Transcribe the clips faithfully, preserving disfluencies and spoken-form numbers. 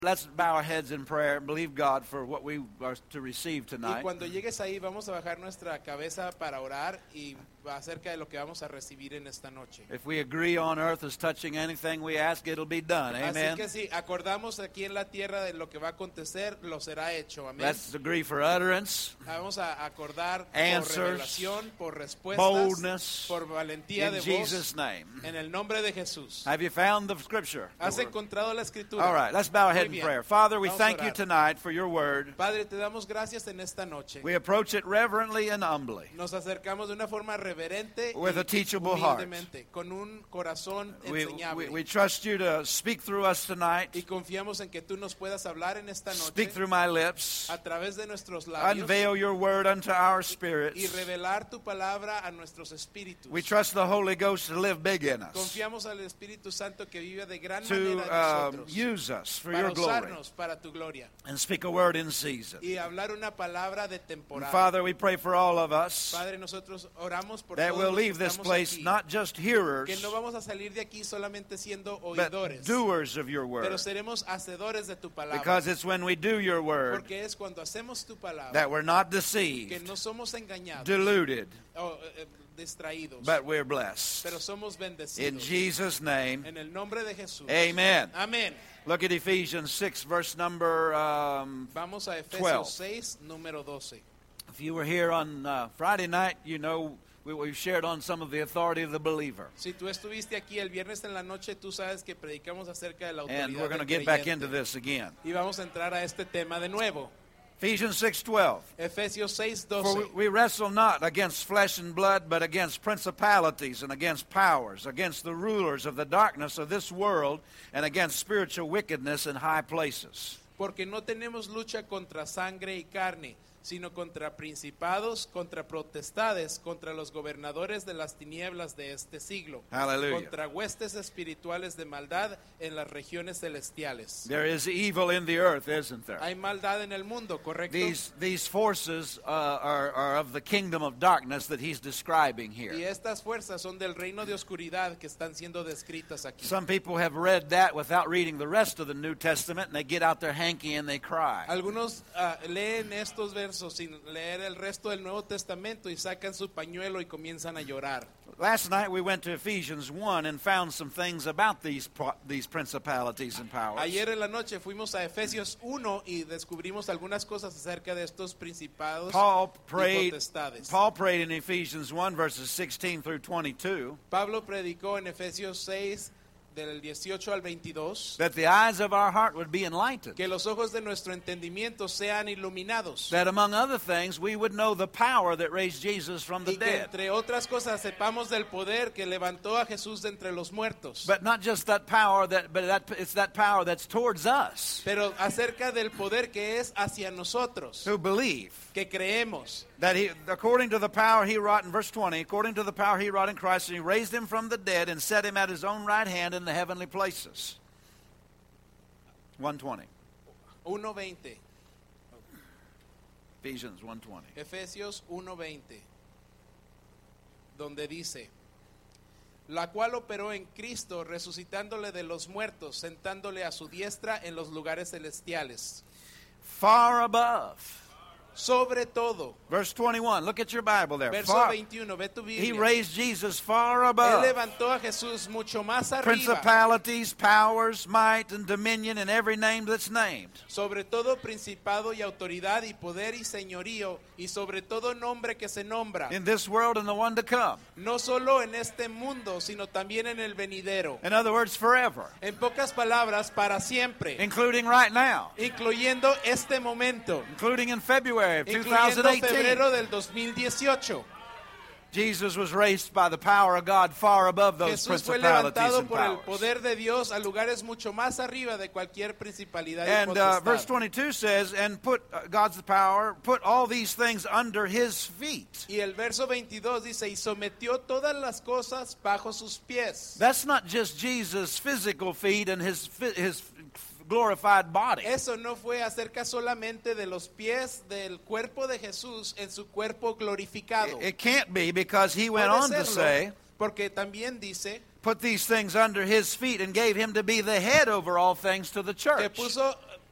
Let's bow our heads in prayer and believe God for what we are to receive Y tonight. cuando llegues ahí vamos a bajar nuestra cabeza para orar y acerca de lo que vamos a recibir en esta noche. If we agree on earth as touching anything we ask, it'll be done. Así Amen. que si acordamos aquí en la tierra de lo que va a acontecer, lo será hecho. Amén. Let's agree for utterance, Vamos a acordar Answers, por revelación, por respuestas, boldness, por valentía in de Jesus' voz, name. en el nombre de Jesús. Have you found the scripture? ¿Has encontrado la escritura? All right, let's bow our head Muy in bien. prayer. Father, we Vamos a thank you orar. tonight for your word. Padre, te damos gracias en esta noche. We approach it reverently and humbly. Nos acercamos de una forma reverente With a y teachable heart. humildemente, con un corazón We, enseñable. we, we trust you to speak through us Y tonight. confiamos en que tú nos puedas hablar en esta noche Speak through my lips. a través de nuestros labios Unveil your word unto our y spirits. revelar tu palabra a nuestros espíritus. We trust the Holy Ghost to live big in us, Confiamos al Espíritu Santo que vive de gran to manera en um, nosotros use us for para your glory, usarnos para tu gloria and speak a word in season. y hablar una palabra de And temporada. Father, we pray for all of us Padre, nosotros oramos por that todos we'll los que leave this estamos place aquí, not just hearers, que no vamos a salir de aquí solamente siendo but oidores, doers of your pero word. seremos hacedores de tu palabra. Because it's when we do your word Porque es cuando hacemos tu palabra that we're not que deceived, no somos engañados deluded, o eh, distraídos, but we're blessed. pero somos In bendecidos. Jesus' name, En el nombre de Jesús. amen. Amén. Look at Ephesians six, verse number um, Vamos a Efesios twelve. seis, número doce. If you were here on uh, Friday night, you know we, we've shared on some of the authority of the believer. Si tú estuviste aquí el viernes en la noche, tú sabes que predicamos acerca de la autoridad And we're going to del get back creyente. into this again. Y vamos a entrar a este tema de nuevo. Ephesians six twelve. Efesios seis, For doce. we wrestle not against flesh and blood, but against principalities and against powers, against the rulers of the darkness of this world, and against spiritual wickedness in high places. Porque no tenemos lucha contra sangre y carne, sino contra principados, contra potestades, contra los gobernadores de las tinieblas de este siglo, Hallelujah. contra huestes espirituales de maldad en las regiones celestiales. There is evil in the earth, isn't there? Hay maldad en el mundo, ¿correcto? These, these forces uh, are, are of the kingdom of darkness that he's describing Y here. estas fuerzas son del reino de oscuridad que están siendo descritas aquí. Some people have read that without reading the rest of the New Testament, and they get out their hanky and they cry. Algunos ah, leen estos versos sin leer el resto del Nuevo Testamento y sacan su pañuelo y comienzan a llorar. Last night we went to Ephesians one and found some things about these pro- these principalities and powers. Ayer en la noche fuimos a Efesios uno y descubrimos algunas cosas acerca de estos principados Paul y prayed, potestades. Paul prayed in Ephesians one verses sixteen through twenty-two Pablo predicó en Efesios seis del dieciocho al veintidós that the eyes of our heart would be enlightened, que los ojos de nuestro entendimiento sean iluminados that among other things we would know the power that raised Jesus from the y que dead. entre otras cosas sepamos del poder que levantó a Jesús de entre los muertos. But not just that power, that but that it's that power that's towards us Pero acerca del poder que es hacia nosotros, who believe. que creemos, That he, according to the power he wrought in verse twenty, according to the power he wrought in Christ, and he raised him from the dead and set him at his own right hand in the heavenly places. one twenty. uno veinte, Ephesians one twenty. Efesios uno veinte, donde dice, la cual operó en Cristo, resucitándole de los muertos, sentándole a su diestra en los lugares celestiales. Far above. Sobre todo, Verse twenty-one. Look at your Bible there. verso Far, veintiuno, ve tu he Biblia. raised Jesus far Él above levantó a Jesús mucho más arriba, principalities, powers, might, and dominion, and every name that's named. sobre todo principado y autoridad y poder y señorío, y sobre todo nombre que se nombra, In this world and the one to come. no solo en este mundo, sino también en el venidero. In other words, forever. En pocas palabras, para siempre, Including right now. incluyendo este momento, Including in February of incluyendo twenty eighteen. febrero del dos mil dieciocho. Jesus was raised by the power of God far above those Jesús fue principalities levantado and por el powers. poder de Dios a lugares mucho más arriba de cualquier principalidad y And uh, potestad. verse twenty-two says, and put uh, God's power, put all these things under his feet. Y el verso veintidós dice, y sometió todas las cosas bajo sus pies. That's not just Jesus' physical feet and his fi- his glorified body. Eso no fue acerca solamente de los pies del cuerpo de Jesús en su cuerpo glorificado. It can't be, because he went Puede on to serlo, say, porque también dice put these things under his feet and gave him to be the head over all things to the que church. puso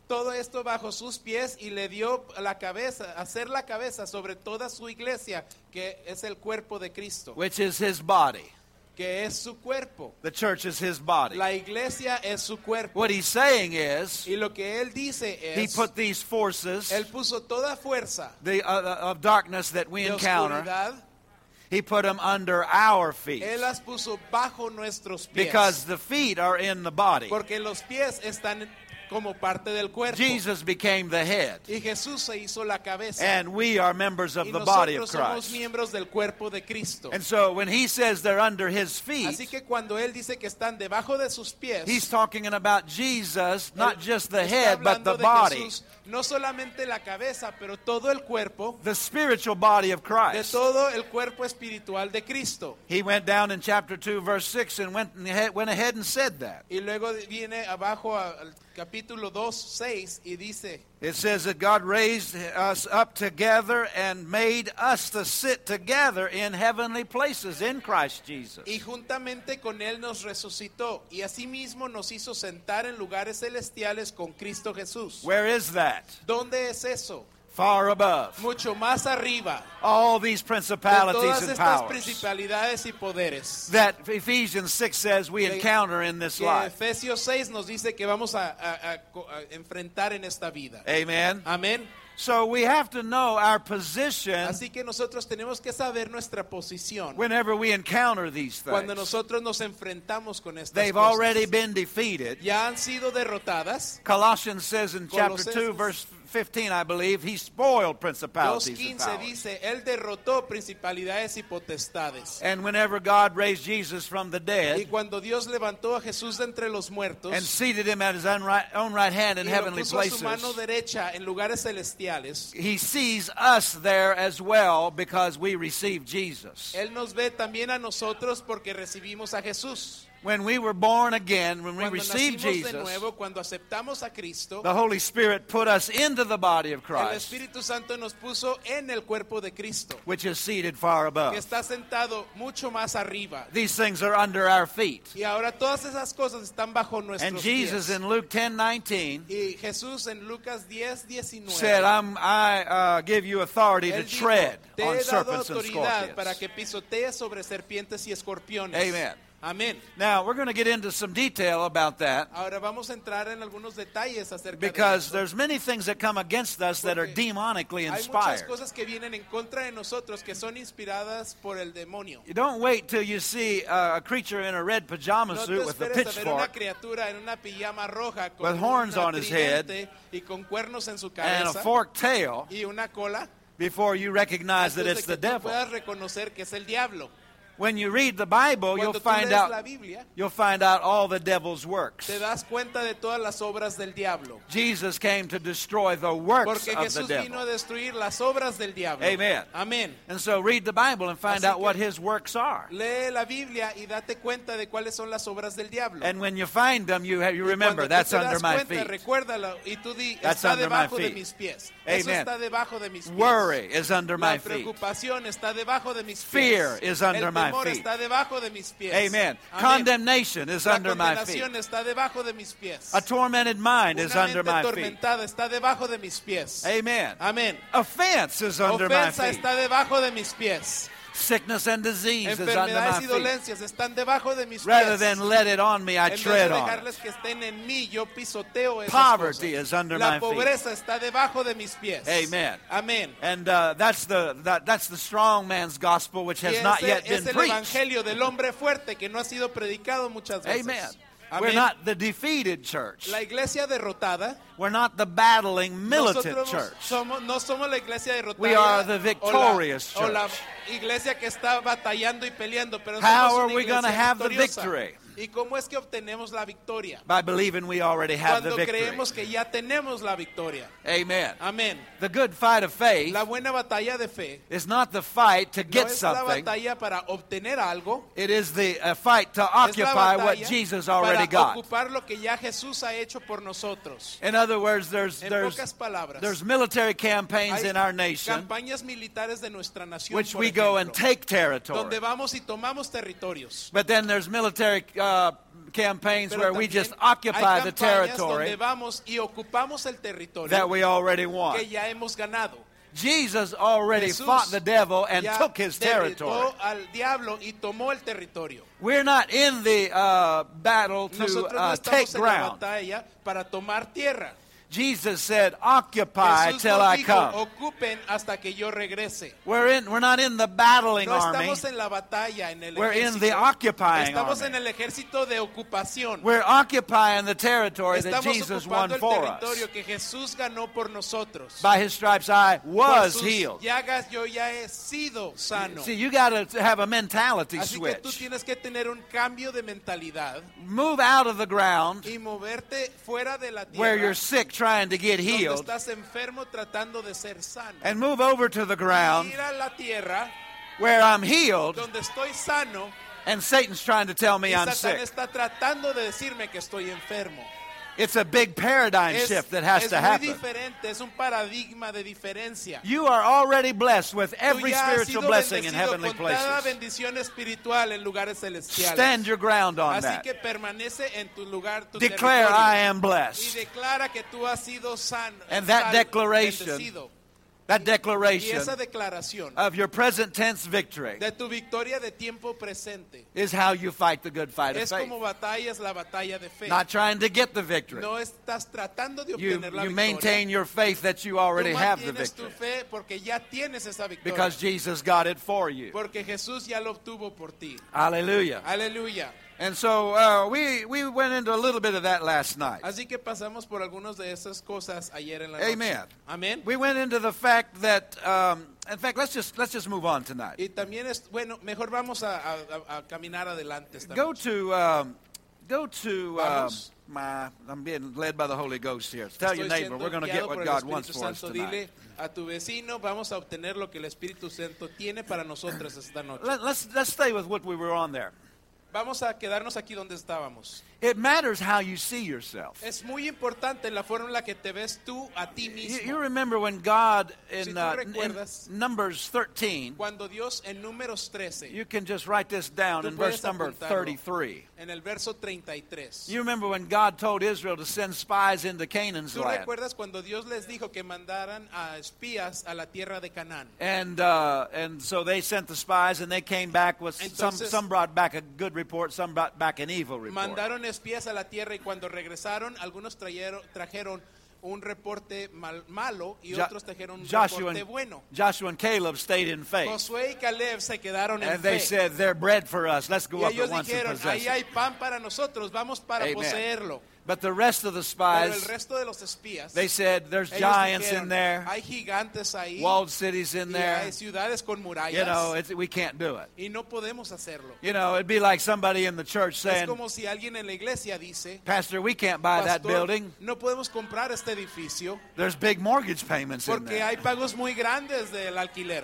todo esto bajo sus pies y le dio la cabeza, hacer la cabeza sobre toda su iglesia, que es el cuerpo de Cristo, which is his body. que es su cuerpo. The church is his body. La iglesia es su cuerpo. What he's saying is, Y lo que él dice he es, put these forces él puso toda fuerza the, uh, of darkness that we de encounter, oscuridad, he put them under our feet. él las puso bajo nuestros pies. Because the feet are in the body. Porque los pies están como parte del cuerpo. Jesus became the head. Y Jesús se hizo la cabeza. And we are members of Y the body of nosotros somos Christ. miembros del cuerpo de Cristo. And so when he says they're under his Así feet, que cuando él dice que están debajo de sus pies, he's talking about Jesus, not él just the está head, but hablando the de body. Jesús, no solamente la cabeza, pero todo el cuerpo, The spiritual body of de Christ. todo el cuerpo espiritual de Cristo. He went down in chapter two, verse six, and went, and he- went ahead and said that. Y luego viene abajo al capítulo dos, seis y dice, It says that God raised us up together and made us to sit together in heavenly places in Christ Jesus. y juntamente con él nos resucitó y asimismo nos hizo sentar en lugares celestiales con Cristo Jesús. Where is that? ¿Dónde es eso? Far above. Mucho más arriba All these de principalities todas and estas powers principalidades y poderes. that Ephesians six says we Que- encounter in this Que life. Efesios seis nos dice que vamos a, a- a co- a enfrentar en esta vida. Amen. Amén. So we have to know our position Así que nosotros tenemos que saber nuestra posición whenever we encounter these cuando things. nosotros nos enfrentamos con estas They've cosas. already been defeated. Ya han sido derrotadas. Colossians says in chapter Colosenses. two, verse fifteen, I believe, he spoiled dos principalities and quince powers. dice, él derrotó principalidades y potestades. And whenever God raised Jesus from the Y dead cuando Dios levantó a Jesús de entre los muertos and seated him at his own right, own right hand in y lo heavenly puso a su mano places, derecha en lugares celestiales, he sees us there as well because we received Jesus. él nos ve también a nosotros porque recibimos a Jesús. When we were born again, when we Cuando received nacimos de Jesus, nuevo, cuando aceptamos a Cristo, the Holy Spirit put us into the body of el Christ, Espíritu Santo nos puso en el cuerpo de Cristo, which is seated far above. que está sentado mucho más arriba. These things are under our feet. Y ahora todas esas cosas están bajo nuestros And Jesus pies. in Luke ten nineteen Y Jesús en Lucas diez, diecinueve said, I'm, I uh, give you authority to él dijo, tread te on he dado serpents and autoridad para scorpions. que pisotees sobre serpientes y escorpiones. Amen. Amén. Now, we're going to get into some detail about that Ahora vamos a entrar en algunos detalles acerca de because eso. there's many things that come against us that are Porque demonically Hay muchas inspired. cosas que vienen en contra de nosotros que son inspiradas por el demonio. You don't wait till you see uh, a creature in a red pajama No te suit with a esperes a ver una pitchfork criatura en una pijama roja con with horns una on his head tridente y con cuernos en su and a cabeza forked tail y una cola before you recognize that antes it's de the que tú devil. puedas reconocer que es el diablo. When you read the Bible, you'll Cuando tú find lees la out Biblia, you'll find out all the devil's works. te das cuenta de todas las obras del diablo. Jesus came to destroy the works Porque of the Jesús vino a devil. destruir las obras del diablo. Amen. Amén. And so read the Bible and find Así out que- what his works are. Lee la Biblia y date cuenta de cuáles son las obras del diablo. And when you find them, you, have, you Y remember, cuando tú that's te under das my cuenta, feet. recuérdalo y tú di, That's está under my debajo de feet. mis pies. Eso Amen. está debajo de mis pies. Worry is under La my feet. preocupación está debajo de mis pies. Fear is under El my temor feet. está debajo de mis pies. Amen. Amén. Condemnation is La under my feet. condenación está debajo de mis pies. A tormented mind is Una under mente my feet. atormentada está debajo de mis pies. Amen. Amén. Offense is under my Ofensa feet. está debajo de mis pies. Sickness and disease is under Enfermedades my y feet. dolencias están debajo de mis Rather pies. than let it on me, I En vez de tread on it. dejarles que estén en mí, yo pisoteo esas Poverty cosas. is under La my feet. pobreza está debajo de mis pies. Amen. Amén. And uh, that's the that, that's the strong man's gospel, which Y has not ese yet es been el preached. evangelio del hombre fuerte que no ha sido predicado muchas veces. Amen. Amén. We're not the defeated church. La iglesia derrotada. We're not the battling militant Nosotros church. somos, no somos la iglesia derrotada. We are the o la- victorious o la, church. iglesia que está batallando y peleando, pero How somos are una we iglesia gonna have the victoriosa. victory? ¿Y cómo es que obtenemos la victoria? By believing we already have the Cuando victory. creemos que ya tenemos la victoria. Amen. Amén. The good fight of faith La buena batalla de fe is not the fight to no get es la something. batalla para obtener algo. It is the uh, fight to Es la occupy what batalla Jesus already para got. ocupar lo que ya Jesús ha hecho por nosotros. In other words, there's En there's pocas palabras, there's military campaigns hay in our nation campañas militares de nuestra nación, which por we go and ejemplo, take territory. donde vamos y tomamos territorios. But then there's military uh, campaigns Pero where we también just hay occupy the campañas territory donde vamos y ocupamos el territorio that we already won. que ya hemos ganado. Jesus already Jesús fought the devil and ya took his territory. derrotó al diablo y tomó el territorio. We're not in the uh, battle to Nosotros no uh, take estamos en la ground. batalla para tomar tierra. Jesus said, occupy Jesús till nos I dijo, come. ocupen hasta que yo regrese. We're, in, we're not in the battling No army. estamos en la batalla, en el We're in ejército. the occupying Estamos army. en el ejército de ocupación. We're occupying the territory that Estamos Jesus won ocupando el for us. territorio que Jesús ganó por nosotros. By his stripes I Por was sus healed. llagas yo ya he sido sano. See, you got to have a mentality Así que tú switch. tienes que tener un cambio de mentalidad Move out of the ground y moverte fuera de la where tierra you're sick trying to get donde healed estás enfermo tratando de ser sano. and move over to the ground Ir a la tierra where I'm healed donde estoy sano and Satan's trying to tell me y I'm Satán sick. está tratando de decirme que estoy enfermo. It's a big paradigm Es, shift that has es to muy happen. diferente, es un paradigma de diferencia. You are already blessed with every Tú ya has spiritual sido blessing in bendecido heavenly con cada places. bendición espiritual en lugares celestiales. Stand your ground on Así that. que permanece en tu lugar, tu Declare, territorio, I am y blessed. declara que tú has sido sano, And that sal- declaration bendecido. That Y declaration esa declaración of your present tense victory de tu victoria de tiempo presente is how you fight the good fight of es faith. como batallas la batalla de fe. Not trying to get the victory. No estás tratando de You, obtener la you victoria. maintain your faith that you already Tú have the mantienes tu victory fe porque ya tienes esa victoria. because Jesus got it for you. Porque Jesús ya lo obtuvo por ti. Hallelujah. Aleluya. And so uh, we, we went into a little bit of that last night. Así que pasamos por algunas de esas cosas ayer en la noche. Amen. Amén. We went into the fact that, um, in fact, let's just, let's just move on tonight. Y también es, bueno, mejor vamos a, a- a caminar adelante esta Go noche. to, um, go to, um, Vamos. my, I'm being led by the Holy Ghost here. Tell your Estoy neighbor, siendo we're going to guiado get what por el God Espíritu wants for us Santo. tonight. Dile a tu vecino, vamos a obtener lo que el Espíritu Santo tiene para nosotros esta noche. Let, let's, let's stay with what we were on there. Vamos a quedarnos aquí donde estábamos. It matters how you see yourself. Es muy importante la forma en la que te ves tú a ti You, mismo. you remember when God in, Si tú uh, in recuerdas- Numbers thirteen, Cuando Dios en Números trece, you can just write this down Tú in verse puedes number apuntarlo. thirty-three. en el verso treinta y tres. You remember when God told Israel to send spies into Canaan's ¿Tú land. recuerdas cuando Dios les dijo que mandaran a espías a la tierra de Canaán? And uh, and so they sent the spies, and they came back with some. Entonces- Some brought back a good report, some brought back an evil report. Mandaron espías a la tierra y cuando regresaron, algunos trajeron, trajeron un reporte mal- malo y Jo- otros trajeron un Joshua reporte and, bueno. Joshua and Caleb stayed in faith, Josué y Caleb se quedaron en and they fe. said, "They're bread for us. Let's go Y up at ellos once and dijeron, possess ahí it." hay pan para nosotros, vamos para Amen. poseerlo. But the rest of the Pero el spies, resto de los espías, they said, "There's ellos giants dijeron, in there, hay gigantes ahí, walled cities in y there. hay ciudades con murallas, You know, it's, we can't do it." y no podemos hacerlo. You know, it'd be like somebody in the church Es saying, como si alguien en la iglesia dice, "Pastor, we can't buy that Pastor, building. no podemos comprar este edificio There's big mortgage payments in porque there." hay pagos muy grandes del alquiler.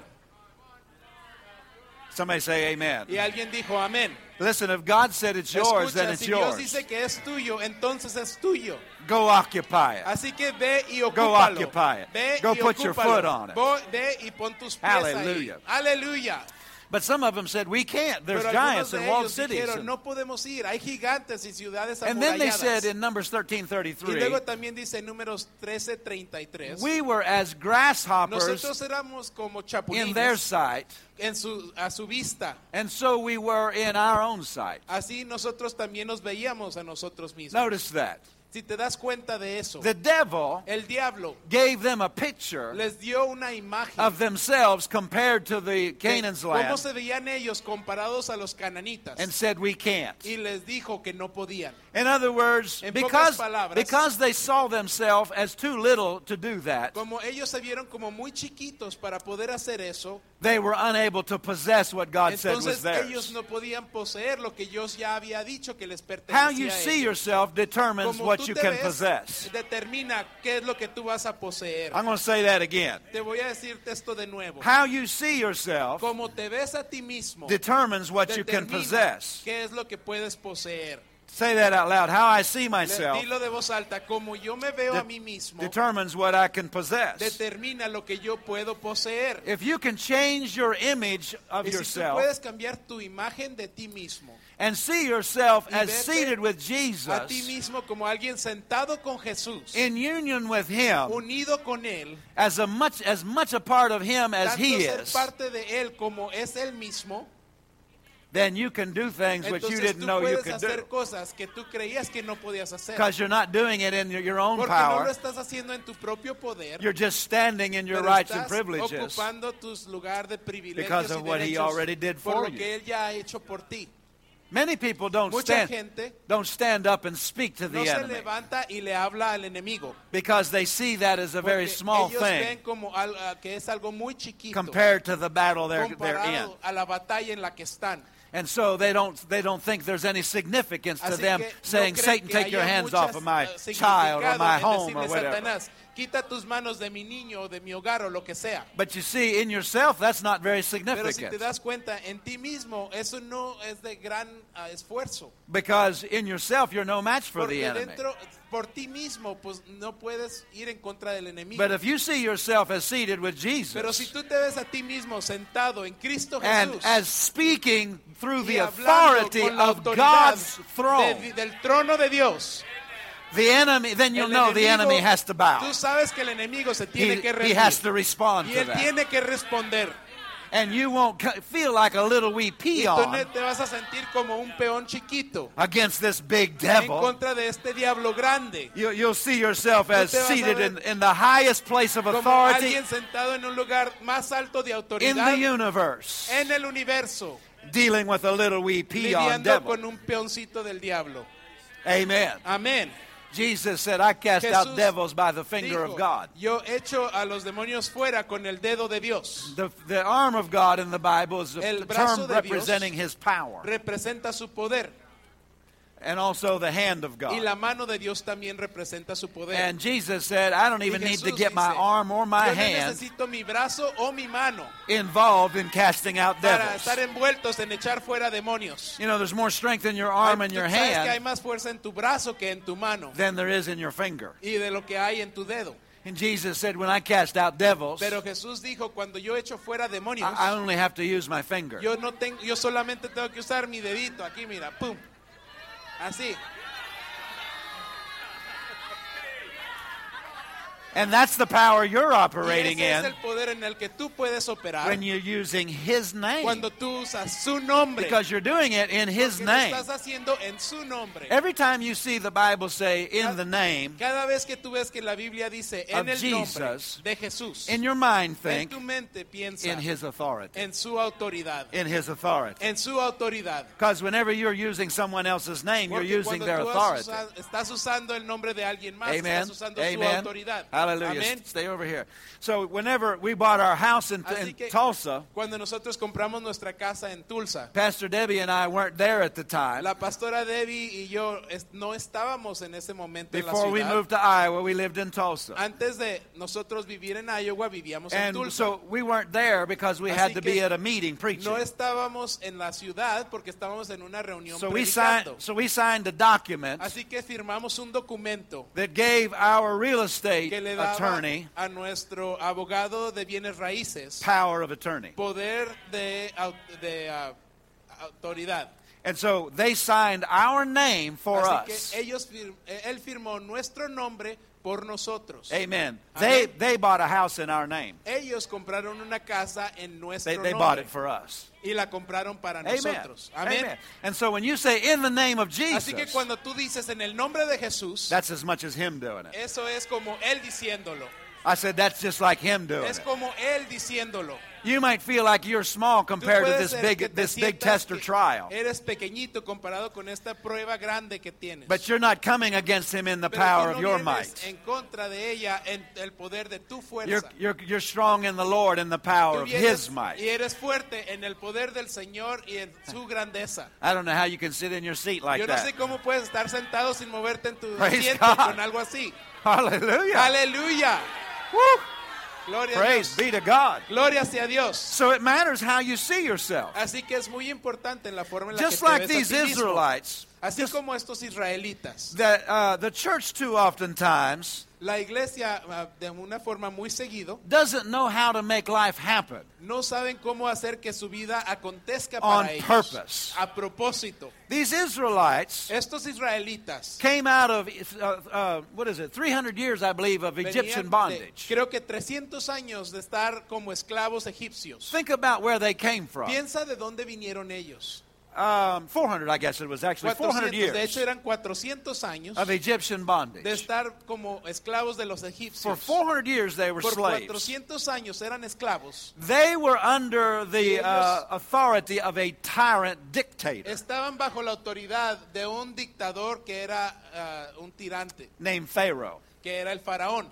Somebody say amen. Y alguien dijo, amén. Listen, if God said it's yours, then Escucha, it's si Dios yours. dice que es tuyo, entonces es tuyo. Go occupy it. Así que ve y Go ocúpalo. occupy it. Ve Go y put your ocúpalo. foot on it. Vo- Ve y pon tus pies Hallelujah. ahí. Aleluya. But some of them said, we can't. There's Pero giants algunos de and walled ellos cities. dijeron, And, no podemos ir. Hay gigantes y ciudades and then they amuralladas. said in Numbers thirteen Y thirty-three, luego también dice en Números trece treinta y tres. we were as grasshoppers Nosotros éramos como in their chapulines sight, en su, a su vista. and so we were in our own sight. Así nosotros también nos veíamos a nosotros mismos. Notice that. Si te das cuenta de eso, The devil el diablo gave them a picture les dio una imagen of themselves compared to the de Canaan's cómo land se veían ellos comparados a los cananitas and said, we can't. y les dijo que no podían. In other words, En because, pocas palabras, because they saw themselves as too little to do that, Como ellos se vieron como muy chiquitos para poder hacer eso, they were unable to possess what God said was entonces ellos theirs. no podían poseer lo que Dios ya había dicho que les How you pertenecía a see ellos. yourself determines Como what tú you te can ves, possess. determina qué es lo que tú vas a poseer. I'm going to say that again. Te voy a decirte esto de nuevo. How you see yourself Como te ves a ti mismo, determines what you can determina possess. qué es lo que puedes poseer. Say that out loud. How I see Le- myself Dilo de voz alta, como yo me veo de- a mí mismo, determines what I can possess. determina lo que yo puedo poseer. If you can change your image of Y si tú yourself puedes cambiar tu imagen de ti mismo, and see yourself y as verte seated with a ti Jesus mismo como alguien sentado con Jesús, in union with Him, unido con Él, as a much as much a part of Him as tanto He ser is, parte de Él como es Él mismo, then you can do things which you entonces didn't tú know you puedes could hacer do. cosas que tú creías que no podías hacer. Because you're not doing it in your- your own Porque no lo power. estás haciendo en tu propio poder, You're just standing in your pero rights and estás privileges ocupando tus lugares de privilegios because of y what He derechos already did por for lo you. que Él ya ha hecho por ti. Many people don't Mucha stand, gente don't stand up and speak to no the se enemy levanta y le habla al enemigo. because they see that as a very Porque small ellos thing ven como al- a- que es algo muy chiquito compared to the battle they're, they're in. comparado a la batalla en la que están. And so they don't they don't think there's any significance to Así them que no saying, creen Satan, que take your haya hands muchas, off of my uh, child or my significado en home or decirle, whatever. Satanás, quita tus manos de mi niño o de mi hogar o lo que sea. But you see, in yourself, that's not very Pero si significant. te das cuenta, en ti mismo eso no es de gran uh, esfuerzo. Because in yourself, you're no match for the Porque enemy. dentro, por ti mismo, pues no puedes ir en contra del enemigo. But if you see yourself as seated with Pero si Jesus tú te ves a ti mismo sentado en Cristo and Jesús as speaking through y the hablando authority con la of autoridad God's throne, de- del trono de Dios, the enemy, then you'll el know the enemigo- enemy has to bow. Tú sabes que el enemigo se He, tiene que he has rendir to respond y to él that. tiene que responder. And you won't co- feel like a little wee Y tú peon ne- te vas a sentir como un peón chiquito against this big en devil. contra de este diablo grande. You, you'll see yourself as te vas a seated in, ver in the highest place of Como authority alguien sentado en un lugar más alto de in autoridad the universe, en el universo, dealing with a little wee peon lidiando devil. con un peoncito del diablo. Amen. Amén. Jesus said, I cast out Jesús devils by the finger Dijo, of God. yo echo a los demonios fuera con el dedo de Dios. The, the arm of God in the Bible is El the brazo term de Dios representing His power. Representa su poder. And also the hand of Y God. la mano de Dios también representa su poder. And Jesus said, I don't Y even need to Jesús get my dice, arm or my yo no hand necesito mi brazo o mi mano involved in casting out para devils. estar envueltos en echar fuera demonios. You know, there's more strength in your arm and Tú your sabes que hay hand más fuerza en tu brazo que en tu mano than there is in your finger. y de lo que hay en tu dedo. And Jesus said, when I cast out devils, Pero Jesús dijo, cuando yo echo fuera demonios, I I only have to use my finger. yo no tengo, yo solamente tengo que usar mi dedito aquí, mira, pum, así. And that's the power you're Y operating ese es in el poder en el que tú puedes operar when you're using His name. cuando tú usas su nombre. Because you're doing it in His Porque lo name. estás haciendo en su nombre. Every time you see the Bible say, in the name, Cada vez que tú ves que la Biblia dice en of el nombre Jesus, de Jesús, in your mind en think tu mente piensa in His authority. en su autoridad. In His authority. En su autoridad. Because whenever you're using someone else's name, you're Porque using cuando their tú has authority. usado- estás usando el nombre de alguien más, Amen. estás usando su Amen. autoridad. Hallelujah. Amén. Stay over here. So whenever we bought our house in, Así in que Tulsa, cuando nosotros compramos nuestra casa en Tulsa, Pastor Debbie and I weren't there at the time. la pastora Debbie y yo es- no estábamos en ese momento en la Before we ciudad. moved to Iowa, we lived in Tulsa. Antes de nosotros vivir en Iowa, vivíamos en And Tulsa. so we weren't there because we Así had to que be at a meeting preaching. No estábamos en la ciudad porque estábamos en una reunión So we signed, predicando. so we signed a document Así que firmamos un documento that gave our real estate que le daba attorney a nuestro abogado de bienes raíces power of attorney. poder de, au- de ah, autoridad. And so they signed our name for Así us. que ellos fir- eh, él firmó nuestro nombre por nosotros. Amen. They Amén. they bought a house in our name. Ellos compraron una casa en nuestro They, they nombre bought it for us. y la compraron para Amen. nosotros. Amén. Amen. And so when you say in the name of Así que Jesus, cuando tú dices en el nombre de Jesús, that's as much as him doing it. eso es como él diciéndolo. I said that's just like him doing Es it. como él diciéndolo. You might feel like you're small Tú compared to puedes this ser big que te this big sientas test or que trial. Eres pequeñito comparado con esta prueba grande que tienes. But you're not coming against him in the Pero power tú of no your vienes might. en contra de ella en el poder de tu You're, fuerza. you're, you're strong in the Lord in the power Tú of vienes His might. y eres fuerte en el poder del Señor y en su grandeza. I don't know how you can sit in your seat like Yo no that. sé cómo puedes estar sentado sin moverte en tu Praise asiento God. con algo así. Hallelujah. Aleluya. Woo. Gloria a Praise Dios. be to God. Gloria sea Dios. So it matters how you see yourself. Así que es muy importante en la forma en la Just que te like ves a these ti mismo. Israelites, Así Just- como estos israelitas. that uh, the church too oftentimes La iglesia, ah, de una forma muy seguido, doesn't know how to make life happen no saben cómo hacer que su vida acontezca on para ellos. purpose. A propósito, These Israelites estos israelitas came out of, uh, uh, what is it, three hundred years, I believe, of venían Egyptian de, bondage. creo que trescientos años de estar como esclavos egipcios. Think about where they came from. Piensa de dónde vinieron ellos. Um, four hundred, I guess it was actually, four hundred cuatrocientos, de hecho years eran cuatrocientos años of Egyptian de bondage. estar como esclavos de los For egipcios. four hundred years they were Por slaves. cuatrocientos años eran esclavos. They were under the ellos- uh, authority of a tyrant dictator Estaban bajo la autoridad de un dictador que era ah, un tirante, named Pharaoh. que era el faraón.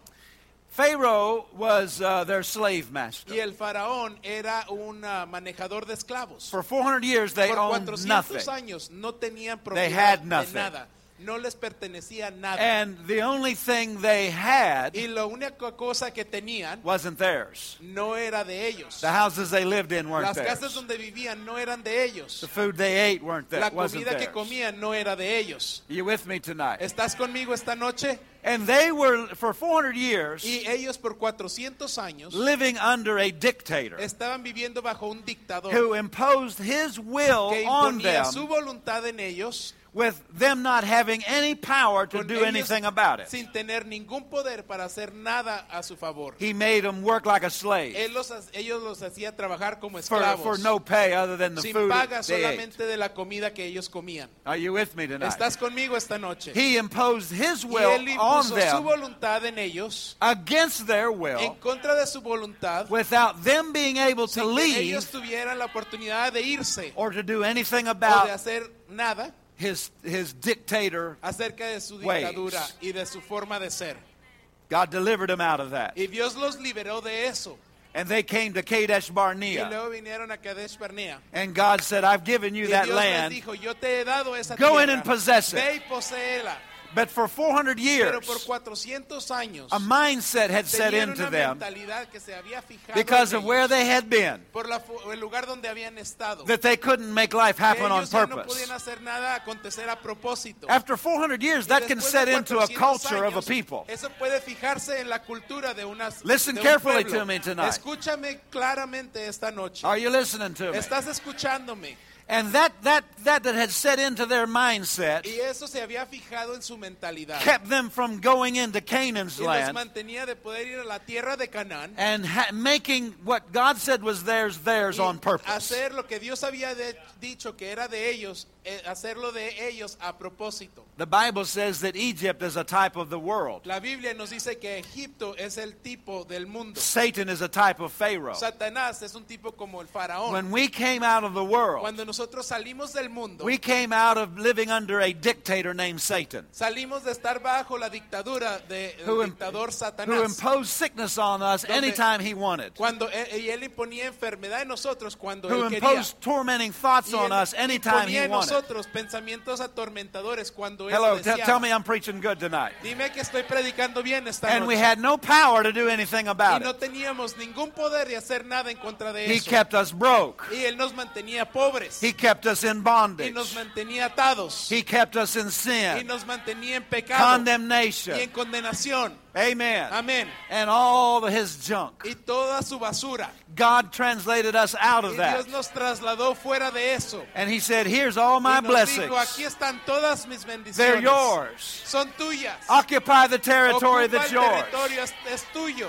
Pharaoh was uh, their slave master. Y el faraón era un ah, manejador de esclavos. For four hundred years they Por owned cuatrocientos nothing. años no tenían They propiedad had de nothing. nada. No les pertenecía nada. And the only thing they had Y la única cosa que tenían wasn't theirs. no era de ellos. The houses they lived in weren't Las casas theirs. donde vivían no eran de ellos. The food they ate weren't La that wasn't comida que theirs. comían no era de ellos. You with me tonight? ¿Estás conmigo esta noche? And they were for four hundred years Y ellos por cuatrocientos años living under a dictator estaban viviendo bajo un dictador who imposed his will que on imponía them su voluntad en ellos with them not having any power to con do ellos anything about it. sin tener ningún poder para hacer nada a su favor. He made them work like a slave Él los, ha- ellos los hacía trabajar como for, esclavos for no pay other than the sin food paga they ate. solamente de la comida que ellos comían. Are you with me tonight? ¿Estás conmigo esta noche? He imposed his Y will él on impuso su them voluntad en ellos against their en will contra de su voluntad without them being able to sin que leave ellos tuvieran la oportunidad de irse or to do anything o de about hacer nada his, his dictator. acerca de su ways. dictadura y de su forma de ser. God delivered them out of that. Y Dios los liberó de eso. And they came to Kadesh Y Barnea. luego vinieron a Kadesh Barnea. And God said, I've given you Y that Dios les land, dijo, yo te he dado esa Go in tierra. and possess it. Ve y poseela. but for four hundred Pero por years, cuatrocientos años a mindset had set tenían into una them mentalidad que se había fijado because en of where ellos, they had been, por la fu- el lugar donde habían estado. that they couldn't make life Que happen on ellos ya no purpose. podían hacer nada acontecer a propósito. After four hundred years, Y that can después set de into a cuatrocientos culture of a años, people. Eso puede fijarse en la cultura de unas Listen de un carefully pueblo. to me tonight. Escúchame claramente esta noche. Are you listening to me? Estás escuchándome. And that, that, that that had set into their mindset Y eso se había fijado en su mentalidad. kept them from going into Canaan's Y los land mantenía de poder ir a la tierra de Canaán and ha- making what God said was theirs, theirs y on purpose. hacer lo que Dios había de- dicho que era de ellos, eh, hacerlo de ellos a propósito. The Bible says that Egypt is a type of the world. La Biblia nos dice que Egipto es el tipo del mundo. Satan is a type of Pharaoh. Satanás es un tipo como el faraón. When we came out of the world, Cuando nosotros salimos del mundo, we came out of living under a dictator named Satan, salimos de estar bajo la dictadura del who, im- dictador who Satanás. imposed sickness on us Donde- anytime he wanted, Cuando él, y él imponía enfermedad en nosotros cuando who él quería. imposed tormenting thoughts Y on él us anytime imponía he en wanted. nosotros pensamientos atormentadores cuando él Hello, lo t- deseaba. tell me I'm preaching good tonight. Dime que estoy predicando bien esta And we noche. had no power to do anything Y about no it. teníamos ningún poder de hacer nada en contra de He eso. kept us broke. Y él nos mantenía pobres. He kept us in Y bondage. nos mantenía atados. He kept us in Y sin, nos mantenía en pecado. Y condemnation. en condenación. Amen. Amén. And all of his junk. Y toda su basura. God translated us out Y of that. Dios nos trasladó fuera de eso. And he said, here's all my Y nos blessings. dijo, aquí están todas mis They're bendiciones. yours. Son tuyas. Occupy the territory Ocupa that's el yours. territorio, es, es tuyo.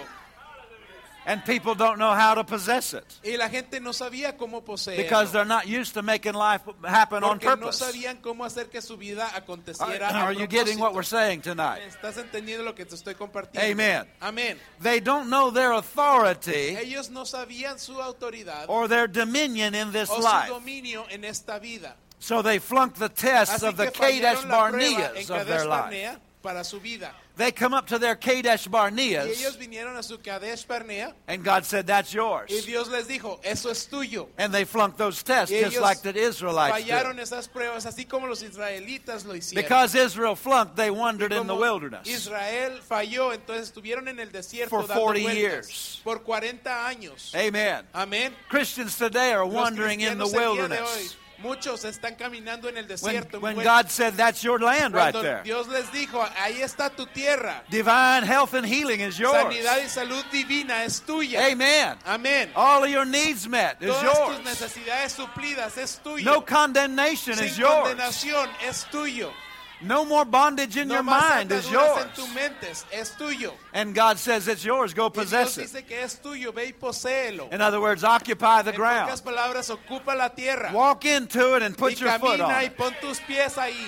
And people don't know how to possess it Y la gente no sabía cómo poseerlo. because they're not used to making life happen on Porque no purpose. sabían cómo hacer que su vida Are, aconteciera a are you getting what we're propósito. saying tonight? ¿Estás entendiendo lo que te estoy compartiendo? Amen. Amén. They don't know their authority Ellos no sabían su autoridad or their dominion in this o su life. dominio en esta vida. So they flunked the tests Así of the que fallaron Kadesh la prueba en Barneas of Kadesh their life. Barnea para su vida. They come up to their Kadesh Y ellos Barneas, vinieron a su Kadesh Barnea and God said, that's y yours. Dios les dijo, eso es tuyo. And they flunked those tests Y just ellos like the Israelites fallaron did. esas pruebas, así como los israelitas lo hicieron. Because Israel flunked, they Y wandered in the como wilderness. Israel falló, entonces estuvieron en el desierto For dando forty vueltas years. por cuarenta años. Amen. Amén. Christians today are Los wandering in the cristianos el día de hoy wilderness. Muchos están caminando en el When, desierto. when Encuent- God said, that's your land right Cuando there. Dios les dijo, ahí está tu tierra. Divine health and healing is yours. Sanidad y salud divina es tuya. Amen. Amén. All of your needs met is Todas tus yours. necesidades suplidas es tuyo. No condemnation is Sin yours. condenación es tuyo. No more bondage in No your más mind is ataduras yours. en tu mente es tuyo. And God says it's yours. Go Y Dios possess it. dice que es tuyo, ve y poséelo. In other words, occupy the En ground. pocas palabras, ocupa la tierra. Walk into it and Y put your foot on camina y it. pon tus pies ahí.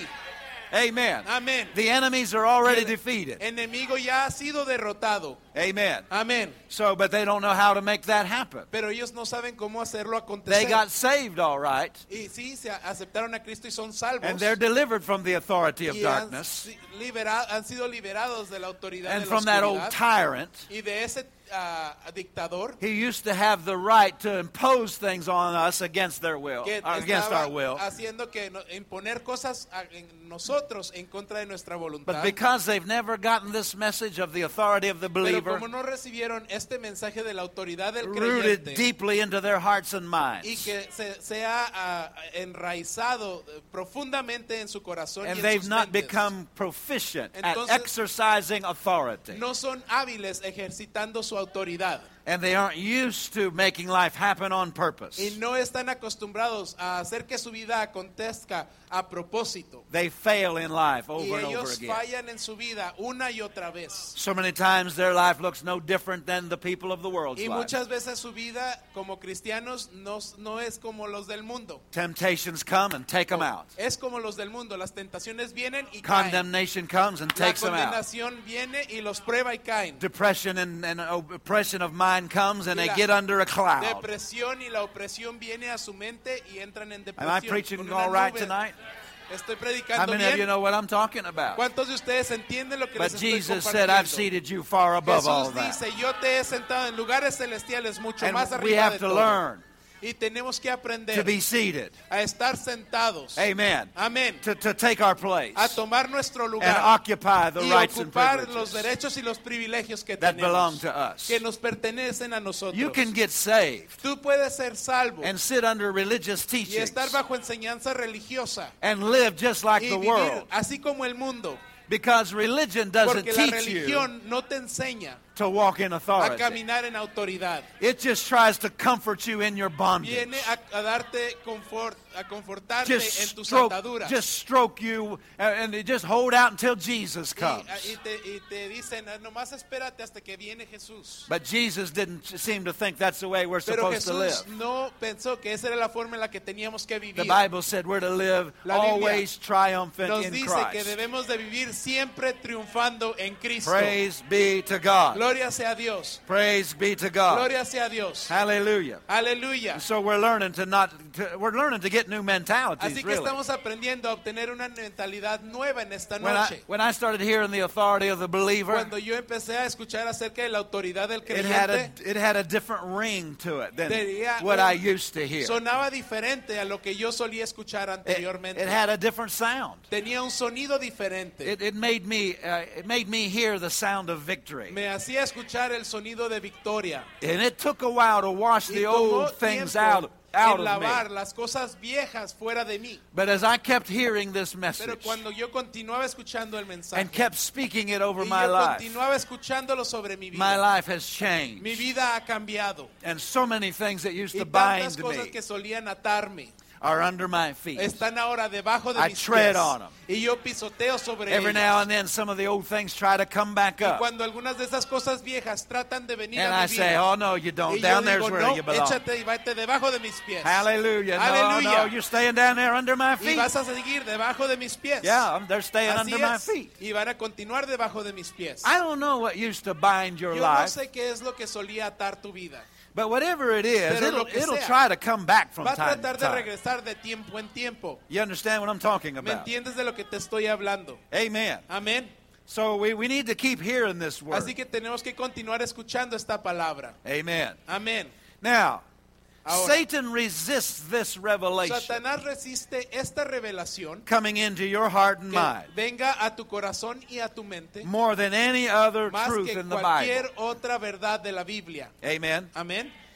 Amen. Amén. The enemies are already El defeated. enemigo ya ha sido derrotado. Amen. Amén. So, but they don't know how to make that happen. Pero ellos no saben cómo hacerlo They acontecer. got saved all right, Y sí, se aceptaron a Cristo y son salvos. and they're delivered from the authority of y han, darkness si- libera- han sido liberados de la autoridad and de la from that old oscuridad. tyrant. Y de ese ah, dictador He used to have the right to impose things on us against their will, que or against our estaba will. haciendo que no- imponer cosas a- en nosotros en contra de nuestra voluntad. But because they've never gotten this message of the authority of the Pero believer como no recibieron este mensaje de la autoridad del rooted creyente deeply into their hearts and y minds, que se, se ha ah, enraizado eh, profundamente en su corazón y and en they've sus not mentes, become proficient at Entonces- exercising authority, no son hábiles ejercitando su autoridad and they aren't used to making life happen on purpose. y no están acostumbrados a hacer que su vida acontezca a propósito. They fail in life Y over and over ellos again. fallan en su vida una y otra vez. So many times their life looks no different than the people of the world's Y life. muchas veces su vida como cristianos no, no es como los del mundo. Temptations come and take them out. Es como los del mundo. Las tentaciones vienen y caen. Condemnation comes and La takes them out. condenación viene y los prueba y caen. Depression and, and oppression of mind comes and Y they la get under a cloud. Depresión y la opresión viene a su mente y entran en Am depresión. I preaching con una all right nube. tonight? Estoy How predicando many of you bien. know what I'm talking about? ¿Cuántos de ustedes entienden lo que les But estoy Jesus compartiendo? said, I've seated you far above all Jesús that. dice, yo te he sentado en lugares celestiales mucho más And we arriba have de to todo. learn Y tenemos que aprender to be seated. a estar sentados. Amen. Amén. To, to take our place A tomar nuestro and lugar occupy the y rights and ocupar los privileges derechos y los privilegios que that belong tenemos, to us. que nos pertenecen a nosotros. You can get saved Tú puedes ser salvo and sit under religious y teachings estar bajo enseñanza religiosa and live just like y the vivir world, así como el mundo, because religion doesn't porque la teach you religión no te enseña to walk in a authority. caminar en autoridad. It just tries to comfort you in your bondage. Viene a, a darte confort, a confortarte Just en tus stroke, ataduras. just stroke you and, and just hold out until Jesus y, comes. y te, y te dicen, "Ah, nomás espérate hasta que viene Jesús." But Jesus didn't seem to think that's the way we're Pero supposed to live. Jesús no pensó que esa era la forma en la que teníamos que The vivir. Bible said we're to live La Biblia always triumphant Nos in dice que Christ. debemos de vivir siempre triunfando en Cristo. Praise be to God. Gloria sea a Dios. Praise be to God. Gloria sea a Dios. Hallelujah. Aleluya. So we're learning to not, to, we're learning to get new mentalities, Así que really. estamos aprendiendo a obtener una mentalidad nueva en esta When I, noche. when I started hearing the authority of the believer, Cuando yo empecé a escuchar acerca de la autoridad del it had, a, creyente, it had a different ring to it than tenía what un- I used to hear. sonaba diferente a lo que yo solía escuchar It, anteriormente. it had a different sound. Tenía un sonido diferente. It, it made me, uh, it made me hear the sound of victory. Me hacía escuchar el sonido de victoria. And it took a while to wash Y the tomó old things tiempo out, out en of lavar me. las cosas viejas fuera de mí. But as I kept hearing this Pero message cuando yo continuaba escuchando el mensaje and kept speaking it over y my yo life, continuaba escuchándolo sobre mi my vida, life has mi changed. vida ha cambiado. And so many things that used Y to tantas bind cosas me que solían atarme are under my feet. están ahora debajo de I mis tread pies. on 'em. Y yo pisoteo sobre Every ellos. now and then some of the old things try to come back Y up. cuando algunas de esas cosas viejas tratan de venir And a I mi say, vida, oh no, you y don't. yo Down there's digo, where no, you belong. échate y vete debajo de mis pies. Hallelujah. No, Aleluya. no, you're staying down there under my Y feet. vas a seguir debajo de mis pies. Yeah, um, they're staying Así under my es. feet. Y van a continuar debajo de mis pies. I don't know what used to bind your Yo no life, sé qué es lo que solía atar tu vida. but whatever it is, Pero lo it'll, que it'll sea, try to come back from Va a time to tratar de time. regresar de tiempo en tiempo. You understand what I'm talking ¿Me about? entiendes de lo que te estoy hablando? Amen. Amén. So we, we need to keep hearing this word. Así que tenemos que continuar escuchando esta palabra. Amen. Amén. Now, Ahora. Satan resists this revelation Satanás resiste esta revelación coming into your heart and que mind venga a tu corazón y a tu mente more than any other más truth que in the cualquier Bible. otra verdad de la Biblia. Amen. Amén.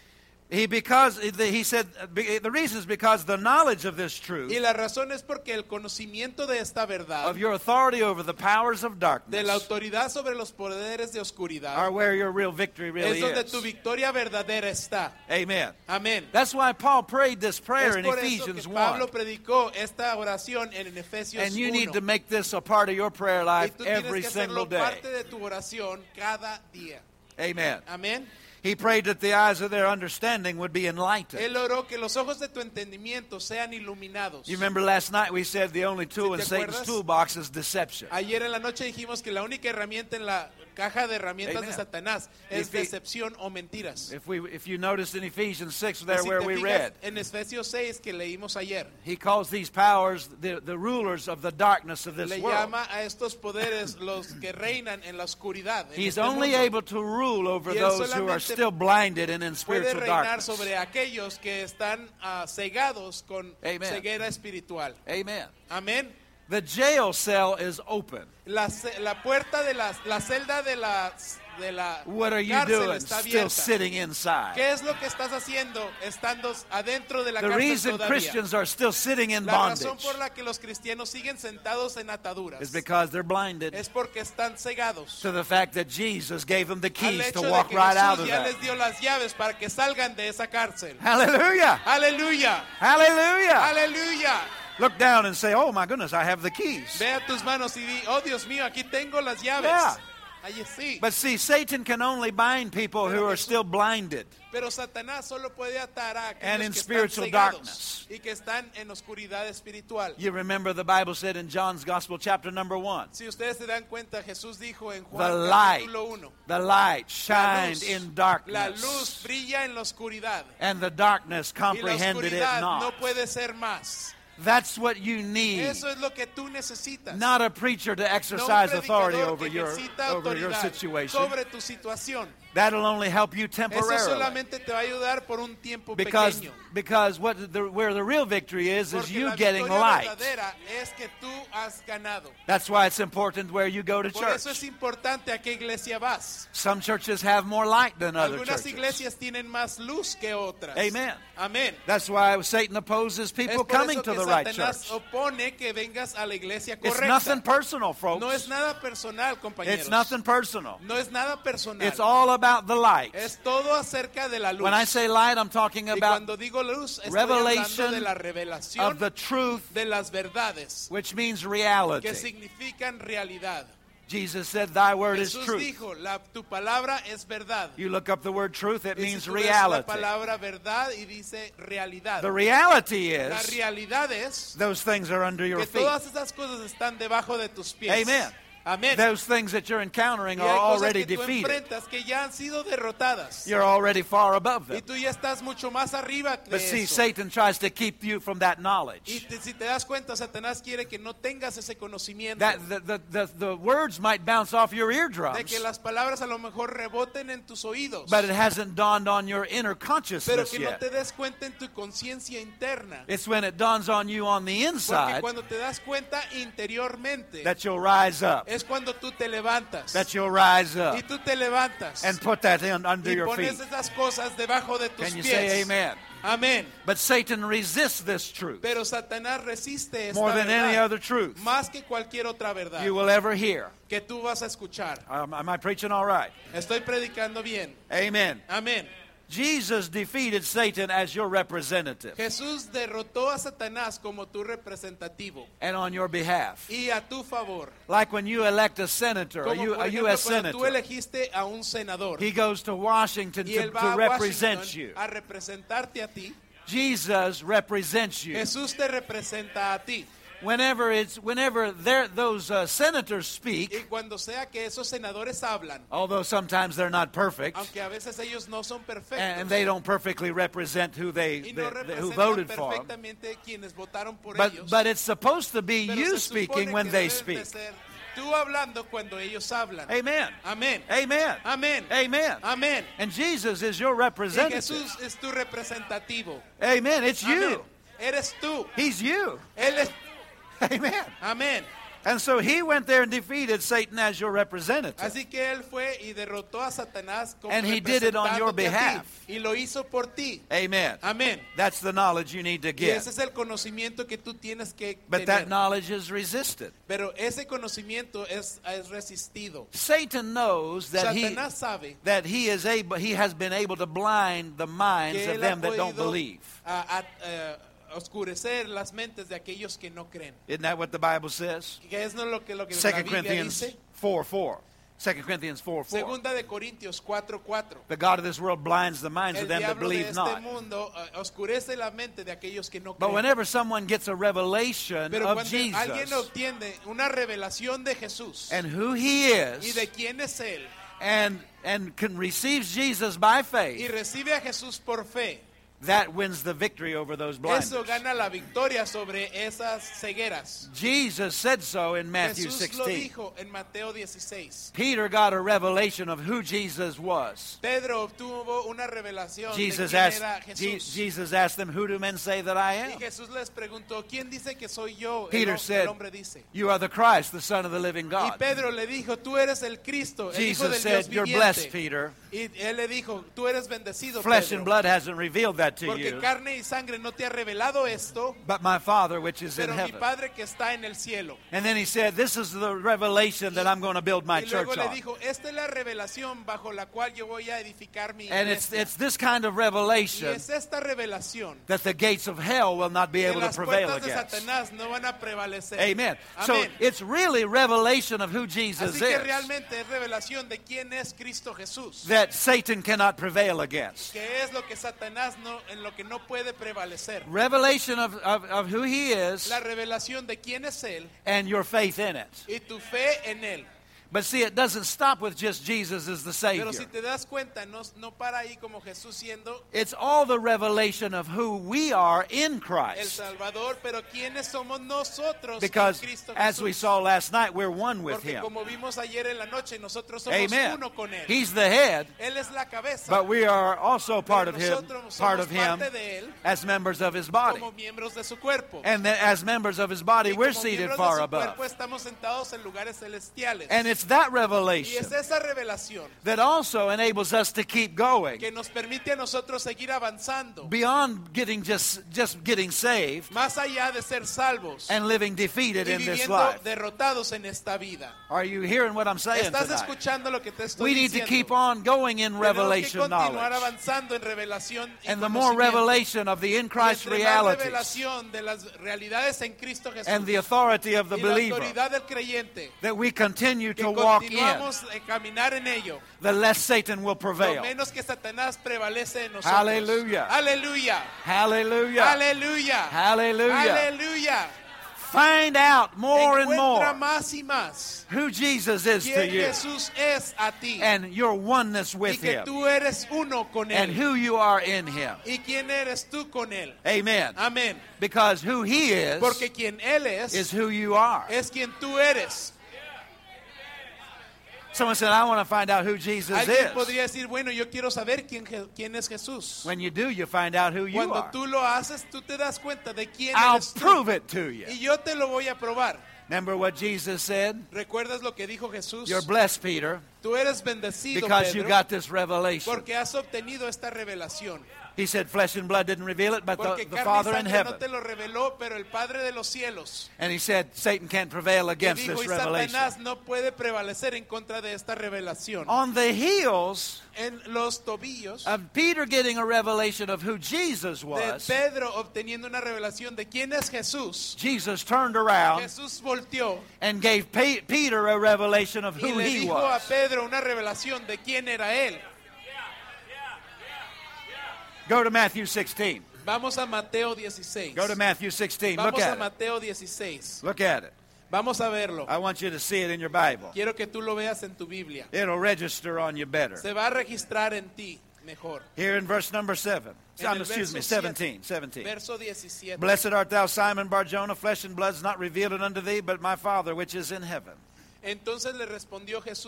He because he said the reason is because the knowledge of this truth, Y la razón es porque el conocimiento de esta verdad, of your authority over the powers of de darkness, la autoridad sobre los poderes de oscuridad, are where your real victory es really donde is. tu victoria verdadera está. Amen. Amén. That's why Paul prayed this prayer Es in por eso Ephesians que Pablo one. predicó esta oración en Efesios And you need uno. to make this a part of your prayer Y life tú tienes every que single hacerlo day. parte de tu oración cada día. Amen. Amén. He prayed that the eyes of their understanding would be enlightened. Él oró que los ojos de tu entendimiento sean iluminados. You remember last night we said the only tool in te Satan's acuerdas? toolbox is deception. Ayer en la noche dijimos que la única herramienta en la caja de herramientas Amen. de Satanás es If he- decepción o mentiras. If we, if you noticed in Ephesians six Y there si where te we fijas read, en Efesios seis que leímos ayer, he calls these powers the, the rulers of the darkness of this le world. llama a estos poderes los que reinan en la oscuridad. En He's este only mundo. able to rule over Y él those who are solamente still blinded and in Puede spiritual reinar darkness. sobre aquellos que están ah, cegados con Amen. ceguera espiritual. Amen. Amén. The jail cell is open. La, ce- la puerta de la, la celda de la, de la What are you cárcel doing está still abierta. sitting inside? ¿Qué es lo que estás haciendo estando adentro de la The cárcel reason todavía? Christians are still sitting in La razón bondage por la que los cristianos siguen sentados en ataduras is because they're blinded es porque están cegados to the fact that Jesus gave them the al keys hecho to de walk que right out Jesús of ya that. les dio las llaves para que salgan de esa cárcel. Hallelujah! Aleluya, Hallelujah! aleluya. Look down and say, oh my goodness, I have the keys. Ve a tus manos y di, oh Dios mío, aquí tengo las llaves. Yeah. Ahí sí. But see, Satan can only bind people who are still blinded. Pero Satanás solo puede atar a And aquellos in que spiritual están cegados darkness. y que están en oscuridad espiritual. You remember the Bible said in John's Gospel, chapter number one, Si ustedes se dan cuenta, Jesús dijo en the Juan light, capítulo uno, the light la shined luz, in la darkness, luz brilla en la oscuridad and the darkness y la comprehended it oscuridad not. no puede ser más. That's what you need. Eso es lo que tú necesitas. Not a preacher to No un exercise authority predicador over que your, ejercita over your autoridad situation. sobre tu situación. That'll only help you Eso temporarily. solamente te va a ayudar por un tiempo Because, pequeño. because what the, where the real victory is, is Porque you la getting victoria light. verdadera es que tú has ganado. That's why it's important where you go to Por church. eso es importante a qué iglesia vas. Some churches have more light than other Algunas churches. iglesias tienen más luz que otras. Amen. Amén. That's why Satan opposes Es people por coming eso to que the right Satanás church. opone que vengas a la iglesia It's correcta. nothing personal, folks. No es nada personal, compañeros. It's nothing personal. No es nada personal. It's all about the light. Es todo acerca de la luz. When I say light, I'm talking y about cuando digo luz, estoy revelation hablando de la revelación of the truth, de las verdades which means reality. que significan realidad. Jesus said, thy word is Jesús truth. dijo, la, tu palabra es verdad. You look up the word truth, it Y si means tú ves la reality. palabra verdad y dice realidad. The reality La is, realidad es those things are under your que feet. todas esas cosas están debajo de tus pies. Amen. Amén. Those things that you're encountering Y are hay cosas already que tú defeated. enfrentas que ya han sido derrotadas. You're already far above Y them. tú ya estás mucho más arriba de But see, eso. Satan tries to keep you from that Y knowledge. te- si te das cuenta, Satanás quiere que no tengas ese conocimiento. That the, the, the, the words might bounce off your de eardrums, que las palabras a lo mejor reboten en tus oídos. but it hasn't dawned on your inner Pero consciousness que no yet. te des cuenta en tu conciencia interna. It's when it dawns on you on the Porque inside cuando te das cuenta interiormente, that you'll rise up, es cuando tú te levantas. that you'll rise Y up tú te levantas. and put that in under Y your pones feet. esas cosas debajo de tus Can you pies. say amen? Amén. But Satan resists this truth Pero Satanás resiste esta more than any verdad other truth más que cualquier otra verdad you will ever hear. que tú vas a escuchar. Um, am I preaching all right? Estoy predicando bien. Amen. Amén. Jesus defeated Satan as your representative Jesús derrotó a Satanás como tu representativo and on your behalf. y a tu favor. Like when you elect a senator, a, Como U, por a ejemplo, U S cuando tú senator, elegiste a un senador he goes to Washington y to, él va to a represent Washington you. a representarte a ti, Jesus represents you. Jesús te representa a ti. Whenever it's whenever they're- those uh, senators Y speak, cuando sea que esos senadores hablan, although sometimes they're not perfect, aunque a veces ellos no son perfectos and they don't perfectly represent who they, y no they- they- who representan voted for 'em. perfectamente quienes votaron por But ellos, but it's supposed to be pero you se supone speaking when que they debes de speak. ser tú hablando cuando ellos hablan. Amen. Amén. Amen. Amén. Amen. Amén. And Jesus is your Y representative. Jesús es tu representativo. Amen. It's Amén. you. Eres tú. He's you. Él es. Amen. Amén. And so he went there and defeated Satan as your representative. Así que él fue y derrotó a Satanás como And he did it on your representándote a ti, behalf. y lo hizo por ti. Amen. Amén. That's the knowledge you need to Y get. ese es el conocimiento que tú tienes que But that tener. knowledge is resisted. Pero ese conocimiento es, es resistido. Satan knows that he Satanás sabe that he is able he has been able to blind the minds que of él ha them that don't podido believe. a- a- eh, oscurecer las mentes de aquellos que no creen. Isn't that what the Bible says? Que es no lo que, lo que la Second Biblia Corinthians dice. four four. Second Corinthians four four. Segunda de Corintios cuatro cuatro. The God of this world blinds the minds El of them that diablo de believe este not. mundo eh, oscurece la mente de aquellos que no But creen. whenever someone gets a revelation Pero of cuando alguien Jesus obtiene una revelación de Jesús and who he y de is quién es él and and can receives Jesus by y faith, recibe a Jesús por fe, that wins the victory over those blinders. eso gana la victoria sobre esas cegueras. Jesus said so in Matthew Jesús lo sixteen. dijo en Mateo dieciséis. Peter got a revelation of who Jesus was. Pedro obtuvo una revelación Jesus de quién asked, era Je- Jesús. Jesus asked them, "Who do men say that I Y am?" Jesús les preguntó, ¿quién dice que soy yo? El, Peter hom- said, el hombre dice. "You are the Christ, the Son of the living Y God." Pedro le dijo, tú eres el Cristo, el Hijo Jesus del said, Dios "You're viviente. blessed, Peter. Y él le dijo, tú eres bendecido, Flesh Pedro, and blood hasn't revealed that to porque you, carne y sangre no te ha revelado esto, but my Father which is in pero mi heaven." Padre que está en el cielo. And then he said, "This is the revelation that I'm going to build my Y luego church le on." dijo, esta es la revelación bajo la cual yo voy a edificar mi And it's iglesia. it's this kind of Y revelation es esta revelación that the gates of hell will not be que able to las prevail puertas de against. Satanás no van a prevalecer. Amen. So Amén. it's really revelation of who Jesus Así que is realmente es revelación de quién es Cristo Jesús. that Satan cannot prevail against. Que es lo que Satanás no, en lo que no puede prevalecer. Revelation of, of, of who he is La revelación de quién es Él and your faith in it. y tu fe en Él. But see, it doesn't stop with just Jesus as the Savior. Pero si te das cuenta, no, no para ahí como Jesús siendo It's all the revelation of who we are in el Christ. Salvador, pero quiénes somos nosotros Because en Cristo as Jesús. we saw last night, we're one with Porque Him. como vimos ayer en la noche, nosotros somos Amen. uno con Él. He's the head, Él es la cabeza, but we are also part of Him, nosotros part somos of Him parte de Él as members of His body. como miembros de su cuerpo. And then as members of His body, Y we're como seated miembros far de su above. cuerpo estamos sentados en lugares celestiales. And it's that Y revelation es esa revelación that also enables us to keep going que nos permite a nosotros seguir avanzando, beyond getting just just getting saved más allá de ser salvos and living defeated y in this viviendo life. derrotados en esta vida. Are you hearing what I'm saying ¿Estás tonight? escuchando lo que te estoy We need to diciendo? keep on going in Tenemos que revelation continuar knowledge. avanzando en revelación y And the more conocimiento. revelation of the in Y Christ entre más realities revelación de las realidades en Cristo Jesús and the authority of the y la believer autoridad del creyente that we continue que to walk in, continuamos a caminar en ello, the less Satan will lo prevail. menos que Satanás prevalece en nosotros. Hallelujah. Aleluya. Hallelujah. Aleluya. Hallelujah. Aleluya. Find out more and Encuentra more más y más who Jesus is to quién you Jesús es a ti and your oneness y with que Him tú eres uno con and él who you are in Him. y quién eres tú con él. Amen. Amén. Because who He is Porque quien él es is who you are. es quien tú eres. Someone said, "I want to find out who Jesus Alguien is." podría decir, bueno, yo quiero saber quién, Je- quién es Jesús. When you do, you find out who you Cuando are. tú lo haces, tú te das cuenta de quién I'll eres tú. prove it to you. Y yo te lo voy a probar. Remember what Jesus said? ¿Recuerdas lo que dijo Jesús? You're blessed, Peter, Tú eres bendecido, because you Pedro, got this revelation. porque has obtenido esta revelación. He said, flesh and blood didn't reveal it, but the, Porque the carne y Father in sangre heaven. no te lo reveló, pero el Padre de los cielos. And he said, Satan can't prevail Y against dijo, this y revelation. Satanás no puede prevalecer en contra de esta revelación. On the heels En los tobillos of Peter getting a revelation of who Jesus de was, Pedro obteniendo una revelación de quién es Jesús, Jesus turned around Jesús volteó and gave Pe- Peter a revelation of y who le he dijo a was. Pedro una revelación de quién era él. Go to Matthew sixteen. Vamos a Mateo dieciséis. Go to Matthew sixteen. Look Vamos a at it. Mateo dieciséis. Look at it. Vamos a verlo. I want you to see it in your Bible. Quiero que tú lo veas en tu Biblia. It'll register on you better. Se va a registrar en ti mejor. Here in verse number seven. En Um, el excuse me, verso seventeen. seventeen. Verso diecisiete. Blessed art thou, Simon Barjona, flesh and blood is not revealed it unto thee, but my Father which is in heaven. Entonces le respondió Jesús,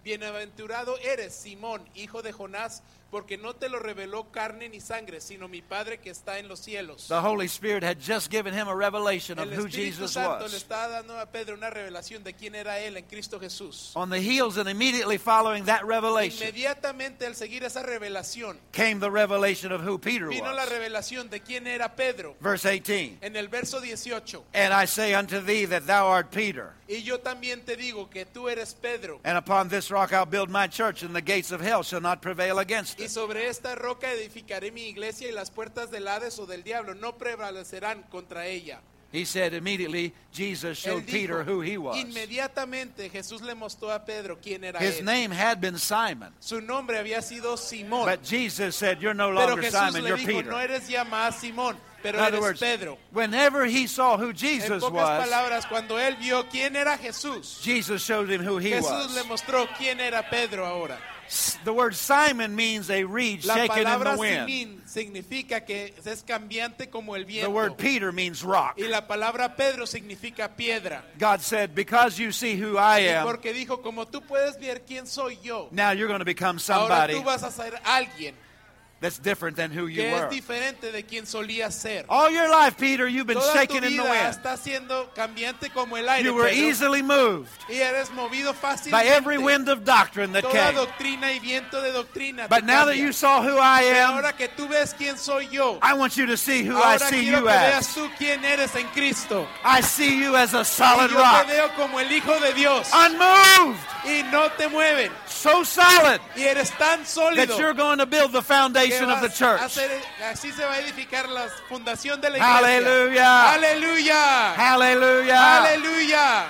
Bienaventurado eres, Simón, hijo de Jonás, porque no te lo reveló carne ni sangre, sino mi Padre que está en los cielos. The Holy Spirit had just given him a revelation of El who Espíritu Jesus Santo le was. estaba dando a Pedro una revelación de quién era él en Cristo Jesús. On the heels and immediately following that revelation Inmediatamente al seguir esa revelación, came the revelation of who Peter vino la was. revelación de quién era Pedro. Verse eighteen. En el verso dieciocho, And I say unto thee that thou art Peter, y yo también te digo que tú eres Pedro, and upon this rock I'll build my church, and the gates of hell shall not prevail against y it. sobre esta roca edificaré mi iglesia, y las puertas del Hades o del diablo no prevalecerán contra ella. He said immediately Jesus Él showed dijo, Peter who he was. inmediatamente Jesús le mostró a Pedro quién era His él. name had been Simon, Su nombre había sido Simón, but Jesus said, you're no pero longer Jesús Simon, le you're dijo, Peter. no eres ya más Simón, pero In other eres words, Pedro. whenever he saw who En Jesus pocas was, palabras, cuando él vio quién era Jesús, Jesus showed him who he Jesús le was. mostró quién era Pedro ahora. The word Simon means a reed La shaken in palabra the wind. Simín significa que es cambiante como el The word viento. Peter means rock. Y la palabra Pedro significa piedra. God said, because you see who I Y am, porque dijo, como tú puedes ver quién soy yo, now you're going to become ahora somebody tú vas a ser alguien that's different than who you que es were. diferente de quien solía ser. All your life, Peter, you've been Toda tu shaken in the vida wind. está siendo cambiante como el aire, You were Pedro, easily moved y eres movido by fácilmente. every wind of doctrine that Toda came. doctrina y viento de doctrina But te now that cambia. you saw who I Pero am, ahora que tú ves quién soy yo, I want you to see who I ahora see quiero you que veas as. tú quién eres en Cristo. I see you as a Y solid yo rock, te veo como el Hijo de Dios, unmoved, y no te mueven, so solid y eres tan that sólido you're going to build the que foundation of the vas a church. hacer- así se va a edificar la fundación de la iglesia. Hallelujah. Aleluya. Hallelujah. Aleluya.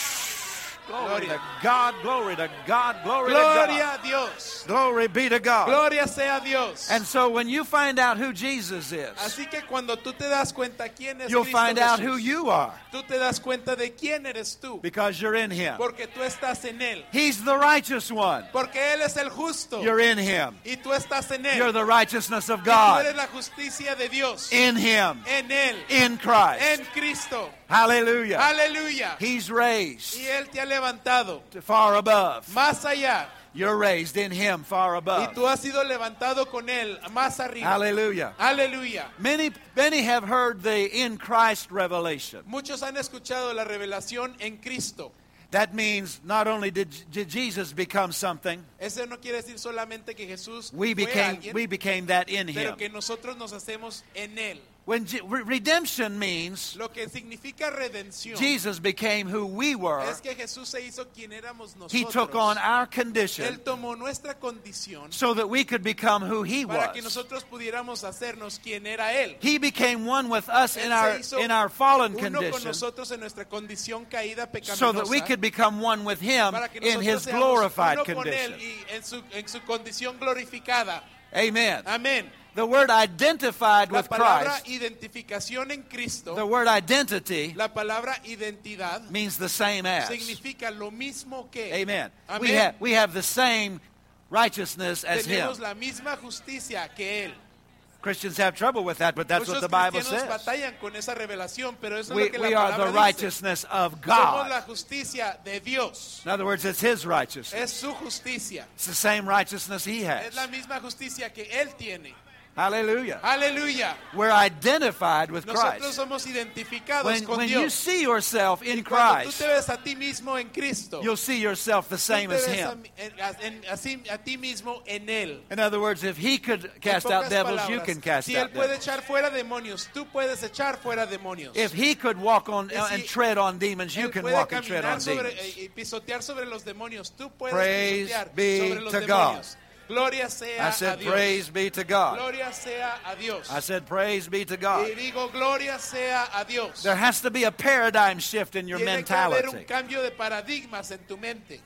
Glory Gloria. to God, glory to God, glory to God. Gloria a Dios. Glory be to God. Gloria sea a Dios. And so when you find out who Jesus is, Así que cuando tú te das cuenta quién es you'll Cristo find out Jesús, who you are tú te das cuenta de quién eres tú, because you're in Him. porque tú estás en él, He's the righteous one. porque él es el justo You're in Him. y tú estás en él. You're the righteousness of Y tú eres God. la justicia de Dios In Him. en él, In Christ. en Cristo. Hallelujah. Aleluya. He's raised Y él te ha levantado to far above. más allá, You're raised in Him far y above. tú has sido levantado con él más arriba. Hallelujah. Aleluya. Many, many have heard the in Christ revelation. Muchos han escuchado la revelación en Cristo. That means not only did, did Jesus become something, Eso no quiere decir solamente que Jesús we fue became, alguien, we became that in pero Him. que nosotros nos hacemos en él. When Je- re- redemption means Lo que significa redención Jesus became who we were, es que Jesús se hizo quien éramos He took on nosotros. our Él condition tomó nuestra condición so that we could become who He para que was. nosotros pudiéramos hacernos quien era Él. He became one with us in Él our, se hizo in our fallen uno con condition nosotros en nuestra condición caída so that we pecaminosa, could become one with Him para que in nosotros His seamos glorified uno con condition. Él y en su, en su condición glorificada. Amen. Amén. The word identified La with palabra Christ, identificación en Cristo, the word identity la palabra identidad, means the same as. significa lo mismo que. Amen. Amén. We have, we have the same righteousness as Him. Tenemos la misma justicia que Él. Christians have trouble with that, but that's what Muchos the Bible cristianos says. batallan con esa revelación, pero eso es We, lo que we la are the palabra dice. righteousness of Somos God. la justicia de Dios. In other words, it's His righteousness. Es su justicia. It's the same righteousness He Es has. la misma justicia que Él tiene. Hallelujah. Aleluya. We're identified with Nosotros Christ. somos identificados When, con when you Dios. see yourself in Cuando tú Christ, te ves a ti mismo en Cristo, you'll see yourself the tú same te as ves a, Him. en- en- así- a ti mismo en Él. In other words, if He could En cast pocas out devils, you palabras, can cast si Él out puede devils. echar fuera demonios, tú puedes echar fuera demonios. If He could walk on Y si and tread on demons, you Él can puede walk and tread caminar on sobre, demons. eh, y pisotear sobre los demonios. Tú puedes Praise pisotear be sobre los to demonios. Gloria sea I a said, Dios. praise be to God. Gloria sea a Dios. I said, praise be to God. Y digo, gloria sea a Dios. There has to be a paradigm shift in your Tiene que haber un mentality. cambio de paradigmas en tu mente.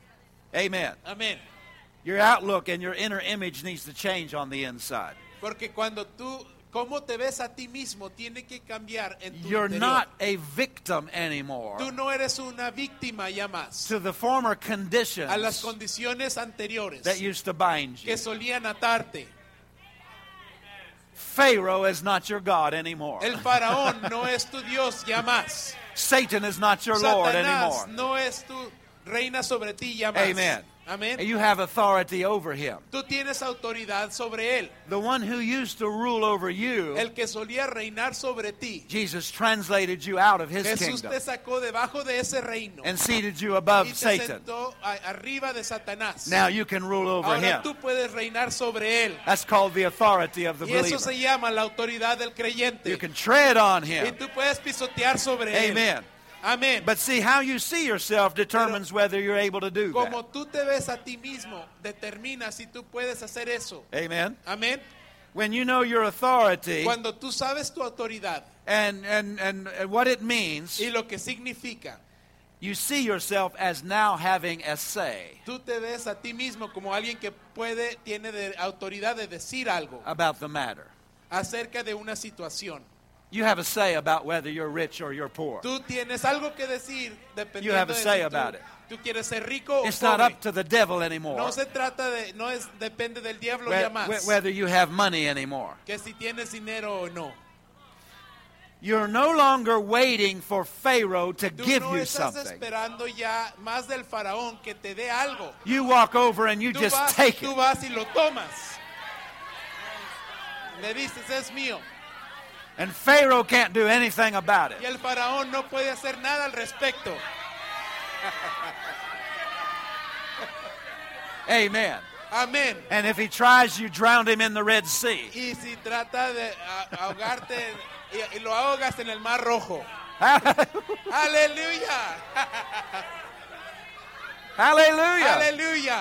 Amen. Amén. Your outlook and your inner image needs to change on the inside. Porque cuando tú, cómo te ves a ti mismo, tiene que cambiar en tu You're interior. not a victim anymore Tú no eres una víctima ya más to the former a las conditions condiciones anteriores that used to bind you. que solían atarte. Pharaoh is not your God anymore. El faraón no es tu Dios ya más. Satan is not your Lord Satanás anymore. no es tu reina sobre ti ya más. Amen. Amén. You have authority over him. Tú tienes autoridad sobre él. The one who used to rule over you, El que solía reinar sobre ti. Jesus translated you out of his Jesús kingdom te sacó debajo de ese reino and seated you y above te Satan. sentó a- arriba de Satanás. Now you can rule over Ahora him. tú puedes reinar sobre él. That's called the authority of the Y eso believer. se llama la autoridad del You creyente. can tread on Y him. tú puedes pisotear sobre él. Amen. Amén. But see, how you see yourself determines whether you're able to do Como that. tú te ves a ti mismo, determina si tú puedes hacer eso. Amen. Amén. When you know your authority Cuando tú sabes tu autoridad and, and, and, and what it means, y lo que significa, you see yourself as now having a say tú te ves a ti mismo como alguien que puede, tiene de autoridad de decir algo about the matter. acerca de una situación. You have a say about whether you're rich or you're poor. Tú tienes algo que decir You dependiendo have a de say si about tú, it. tú quieres ser rico o It's not pobre. up to the devil anymore No se trata de, no es depende del diablo whe- ya más, whe- whether you have money anymore. que si tienes dinero o no. You're no longer waiting for Pharaoh to Tú give no you estás something. esperando ya más del faraón que te dé algo. You walk over and you Tú just vas, take tú it. vas y lo tomas. Le dices, es mío. And Pharaoh can't do anything about Y it. el faraón no puede hacer nada al respecto. Amen. Amén. And if he tries, you drown him in the Red Sea. Y si trata de a- ahogarte y, y lo ahogas en el mar rojo. Aleluya. Hallelujah. Aleluya.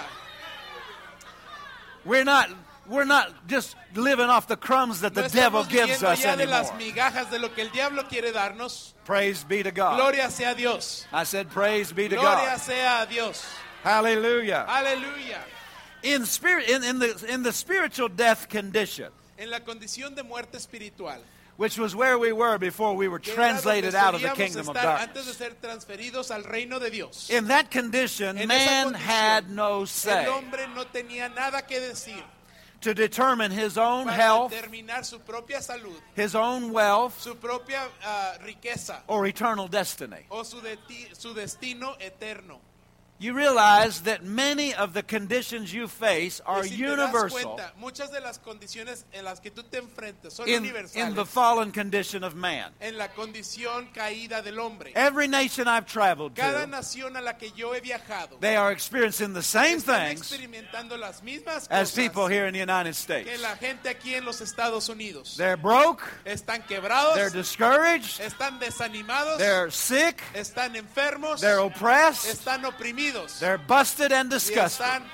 We're not we're not just living off the crumbs that No the devil estamos gives viviendo us allá de las anymore. migajas de lo que el diablo quiere darnos. Praise be to God. Gloria sea a Dios. I said praise be to Gloria God. sea a Dios. Hallelujah. Aleluya. In spirit in, in the in the spiritual death condition, En la condición de muerte espiritual. which was where we were before we were que era donde translated out of the solíamos kingdom of estar antes de darkness. ser transferidos al reino de Dios. In that condition, En esa man condición, had no say El hombre no tenía nada que decir to determine his own para health, determinar su propia salud, his own wealth, su propia ah, riqueza or eternal destiny. o su, deti- su destino eterno. You realize that many of the conditions you face Y are si te das universal cuenta, muchas de las condiciones en las que tú te enfrentas son in, universales in the fallen condition of man. en la condición caída del hombre. Every nation I've traveled Cada to, nación a la que yo he viajado they are experiencing the same están things experimentando las mismas as cosas people here in the United que States. la gente aquí en los Estados Unidos. They're broke, Están quebrados, they're discouraged, están desanimados, they're sick, están enfermos, they're oppressed, están oprimidos they're busted and y disgusted, están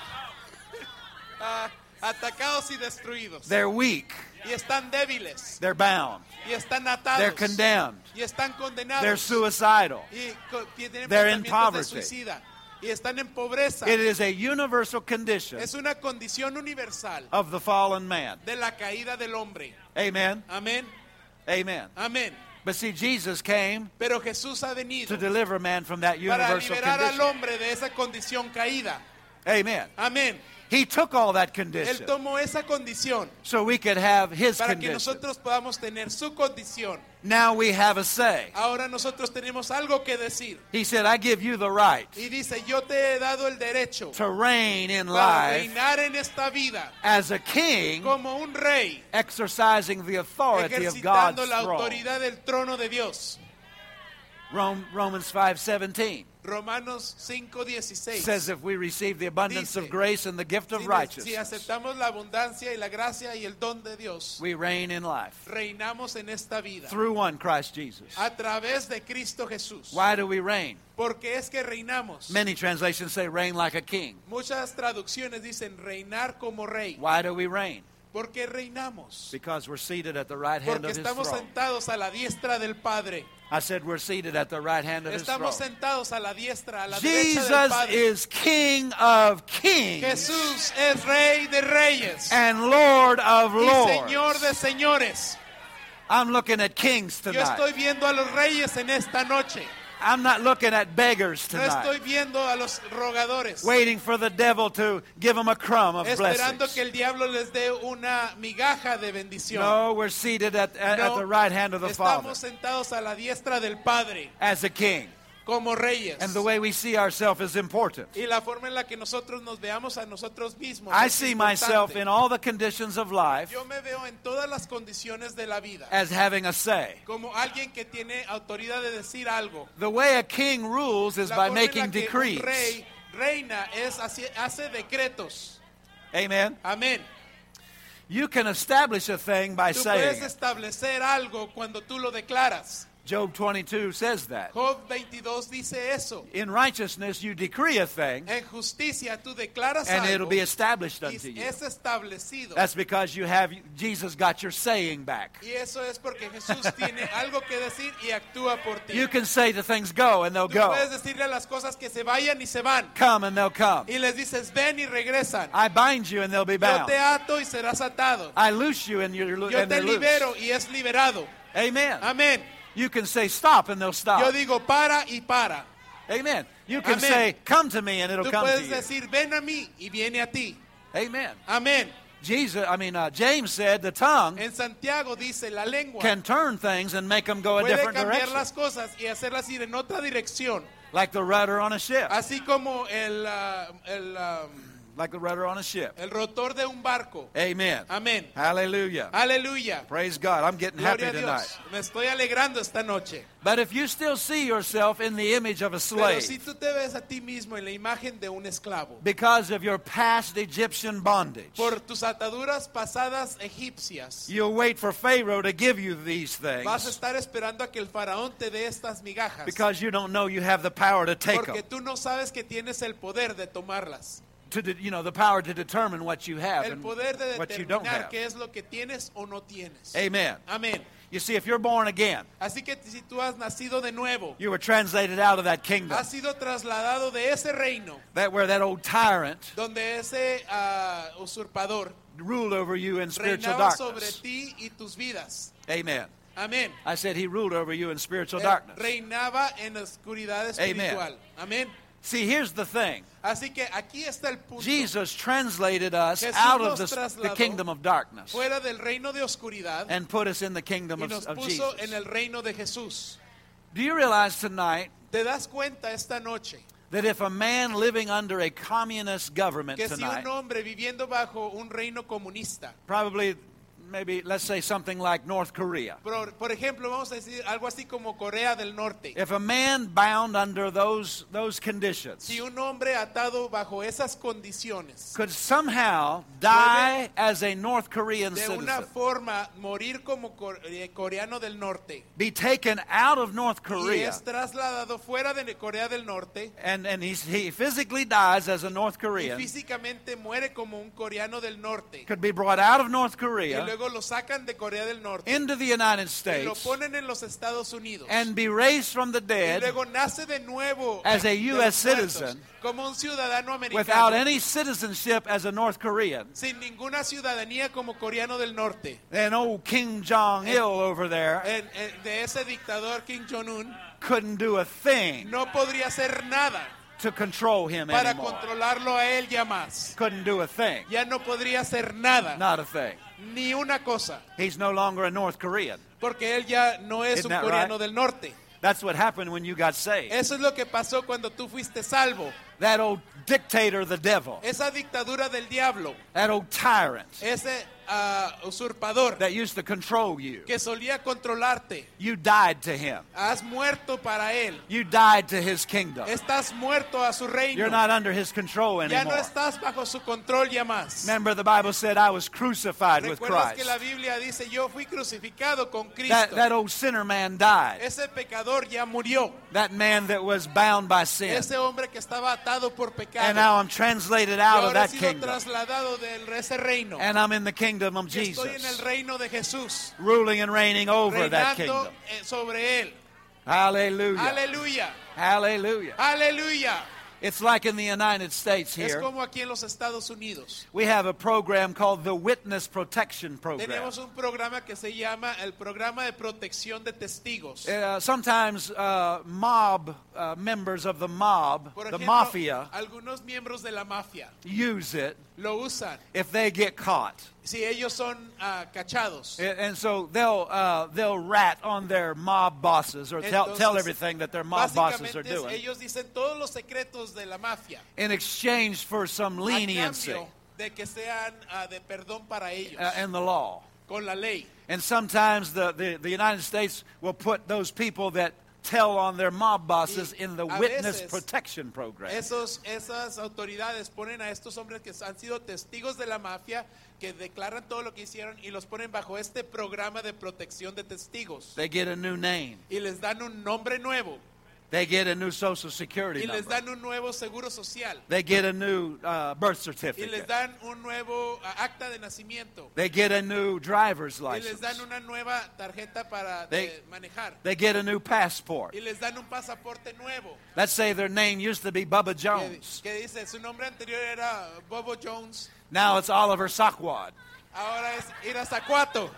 ah, atacados y destruidos. they're weak, Y están débiles they're bound, y están atados they're condemned, y están condenados they're suicidal. y co- tienen They're in pensamientos de poverty. suicida y están en pobreza. It is a universal condition Es una condición universal of the fallen man. de la caída del hombre. Amen. Amén, Amen. amén. But see, Jesus came Pero Jesús ha venido to deliver man from that para universal liberar al condition. hombre de esa condición caída. Amen. Amén. He took all that Él condition tomó esa condición so we could have his para que condition. nosotros podamos tener su condición. Now we have a say. Ahora nosotros tenemos algo que decir. He said, I give you the right Y dice, yo te he dado el derecho to reign in para life reinar en esta vida as a king, como un rey, exercising the authority of God's ejercitando la throne. autoridad del trono de Dios. Rom- Romans five seventeen Romanos cinco dieciséis. says if we receive the abundance of Dice, grace and the gift of Si, si righteousness, aceptamos la abundancia y la gracia y el don de Dios, we reign in life reinamos en esta vida through one Christ Jesus. a través de Cristo Jesús. Why do we reign? Porque es que reinamos. Many translations say reign like a king. Muchas traducciones dicen reinar como rey. Why do we reign? Porque reinamos. Because we're seated at the right hand Porque of his estamos throne. sentados a la diestra del Padre. I said we're seated at the right hand of his throne. Estamos sentados a la diestra, a la derecha del Jesus Padre. is King of kings Jesús es Rey de reyes and Lord of y Señor lords. de señores. I'm looking at kings Yo tonight. estoy viendo a los reyes en esta noche. I'm not looking at beggars No tonight, estoy viendo a los rogadores. waiting for the devil to give them a crumb of Esperando blessings. que el diablo les dé una migaja de bendición. No, we're seated at, at, No, at the right hand of the Father estamos sentados a la diestra del Padre as a king. como reyes. and the way we see ourselves is important. Y la forma en la que nosotros nos veamos a nosotros mismos. I es see importante. myself in all the conditions of life Yo me veo en todas las condiciones de la vida as having a say. como alguien que tiene autoridad de decir algo. The way a king rules is La by forma en making la que decrees. un rey reina es hace, hace decretos. Amen. Amén. You can establish a thing by Tú saying puedes it. establecer algo cuando tú lo declaras. Job twenty-two says that. Job veintidós dice eso. In righteousness you decree a thing, En justicia tú declaras and algo it'll be established y unto you. es establecido. That's because you have Jesus got your saying back. Y eso es porque Jesús tiene algo que decir y actúa por ti. You can say to things go, and they'll Tú go. puedes decirle a las cosas que se vayan y se van. Come, and they'll come. Y les dices, ven y regresan. I bind you, and they'll be Yo bound. te ato y serás atado. I loose you, and you're lo- Yo and te they're loose. libero y es liberado. Amen. Amén. You can say stop, and they'll Yo stop. digo, para y para. Amen. You can Amén. say come to me, and it'll Tú come to puedes you. decir, ven a mí y viene a ti. Amen. Amén. Jesus, I mean, uh, James said the tongue En Santiago dice, la lengua can turn things and make them go a puede different cambiar direction, las cosas y hacerlas ir en otra dirección. like the rudder on a ship, Así como el, ah, el, ah, like the rudder on a ship. el rotor de un barco. Amen. Amén. Hallelujah. Aleluya. Praise God. I'm getting happy Gloria a tonight. Dios. Me estoy alegrando esta noche. But if you still see yourself in the image of a Pero si slave tú te ves a ti mismo en la imagen de un esclavo, because of your past Egyptian bondage, por tus ataduras pasadas egipcias, you'll wait for Pharaoh to give you these vas a things estar esperando a que el faraón te dé estas migajas. because you don't know you have the power to take Porque them, tú no sabes que tienes el poder de tomarlas. to de- you know, the power to determine what you have El and poder de what you don't determinar have. qué es lo que tienes o no tienes. Amen. Amén. You see, if you're born again, Así que si tú has nacido de nuevo, you were translated out of that kingdom, has sido trasladado de ese reino that where that old tyrant donde ese ah, usurpador ruled over you in spiritual reinaba sobre darkness. ti y tus vidas. Amen. Amén. I said he ruled over you in spiritual Él darkness. reinaba en la oscuridad espiritual. Amén. See, here's the thing. Así que aquí está el punto. Jesus translated us Jesús out nos of the, the trasladó kingdom of darkness Fuera del reino de oscuridad and put us in the kingdom y of, nos of puso Jesus. en el reino de Jesús. Do you realize tonight ¿Te das cuenta esta noche that if a man living under a communist government que si tonight, un hombre viviendo bajo un reino comunista, probably, maybe, let's say something like North Korea, por, por ejemplo, vamos a decir algo así como Corea del Norte, if a man bound under those, those conditions si un hombre atado bajo esas condiciones could somehow die as a North Korean de una citizen, forma morir como cor- eh, coreano del norte be taken out of North y Korea, es trasladado fuera de Corea del Norte and, and he's, he physically dies as a North y Korean, físicamente muere como un coreano del norte could be brought out of North y Korea luego lo sacan de Corea del Norte into the United y lo States ponen en los Estados Unidos and be raised from the y dead luego nace de nuevo as a de U los S citizen muertos, como un ciudadano without americano any citizenship as a North Korean. sin ninguna ciudadanía como coreano del norte. And old Kim Jong-il over there En- en- de ese dictador Kim Jong-un couldn't do a thing no podría hacer nada to control him para anymore. controlarlo a él ya más. Couldn't do a thing. Ya no podría hacer nada, Not a thing. ni una cosa, He's no longer a North Korean. porque él ya no es Isn't un that coreano right? del norte. That's what happened when you got saved. Eso es lo que pasó cuando tú fuiste salvo. That old dictator, the devil, Esa dictadura del diablo, that old tyrant ese ah, usurpador that used to control you, que solía controlarte, you died to him. has muerto para él. You died to his kingdom. Estás muerto a su reino. You're not under his control Ya no anymore. estás bajo su control ya más. Remember, the Bible said, I was crucified with ¿Recuerdas que la Christ. Biblia dice, yo fui crucificado con Cristo? That, that old sinner man died. Ese pecador ya murió. That man that was bound by sin. Ese hombre que estaba atado por pecado. And now I'm translated y out of ahora he that sido kingdom. trasladado de ese reino. And I'm in the kingdom of Y estoy en el Jesus, reino de Jesús. ruling and reigning over that Reinando kingdom. eh, sobre él. Hallelujah. Aleluya. Hallelujah. Aleluya. It's like in the United States Es here. como aquí en los Estados Unidos. We have a program called the Witness Protection Program. Tenemos un programa que se llama el programa de protección de testigos. Uh, sometimes uh, mob uh, members of the mob, Por the ejemplo, mafia, algunos miembros de la mafia use it lo usan if they get caught. si ellos son uh, cachados. And, and so they'll uh, they'll rat on their mob bosses or tell, Entonces, tell everything that their mob bosses are básicamente doing ellos dicen todos los secretos de la mafia in exchange for some a leniency cambio de que sean uh, de perdón para ellos uh, in the law. con la ley. And sometimes the, the, the United States will put those people that tell on their mob bosses Y in the a witness veces, protection program. Esos, esas autoridades ponen a estos hombres que han sido testigos de la mafia, que declaran todo lo que hicieron y los ponen bajo este programa de protección de testigos. They get a new name. Y les dan un nombre nuevo. They get a new social security Y les number. dan un nuevo seguro social. They get a new uh, birth Y les certificate. dan un nuevo uh, acta de nacimiento. They get a new driver's Y les license. dan una nueva tarjeta para They- de manejar. They get a new passport. Y les dan un pasaporte nuevo. Let's say their name used to be Bubba Que, Jones. que dice, su nombre anterior era Bobo Jones. Now it's Oliver Sackwad. Ahora es Irazacuato.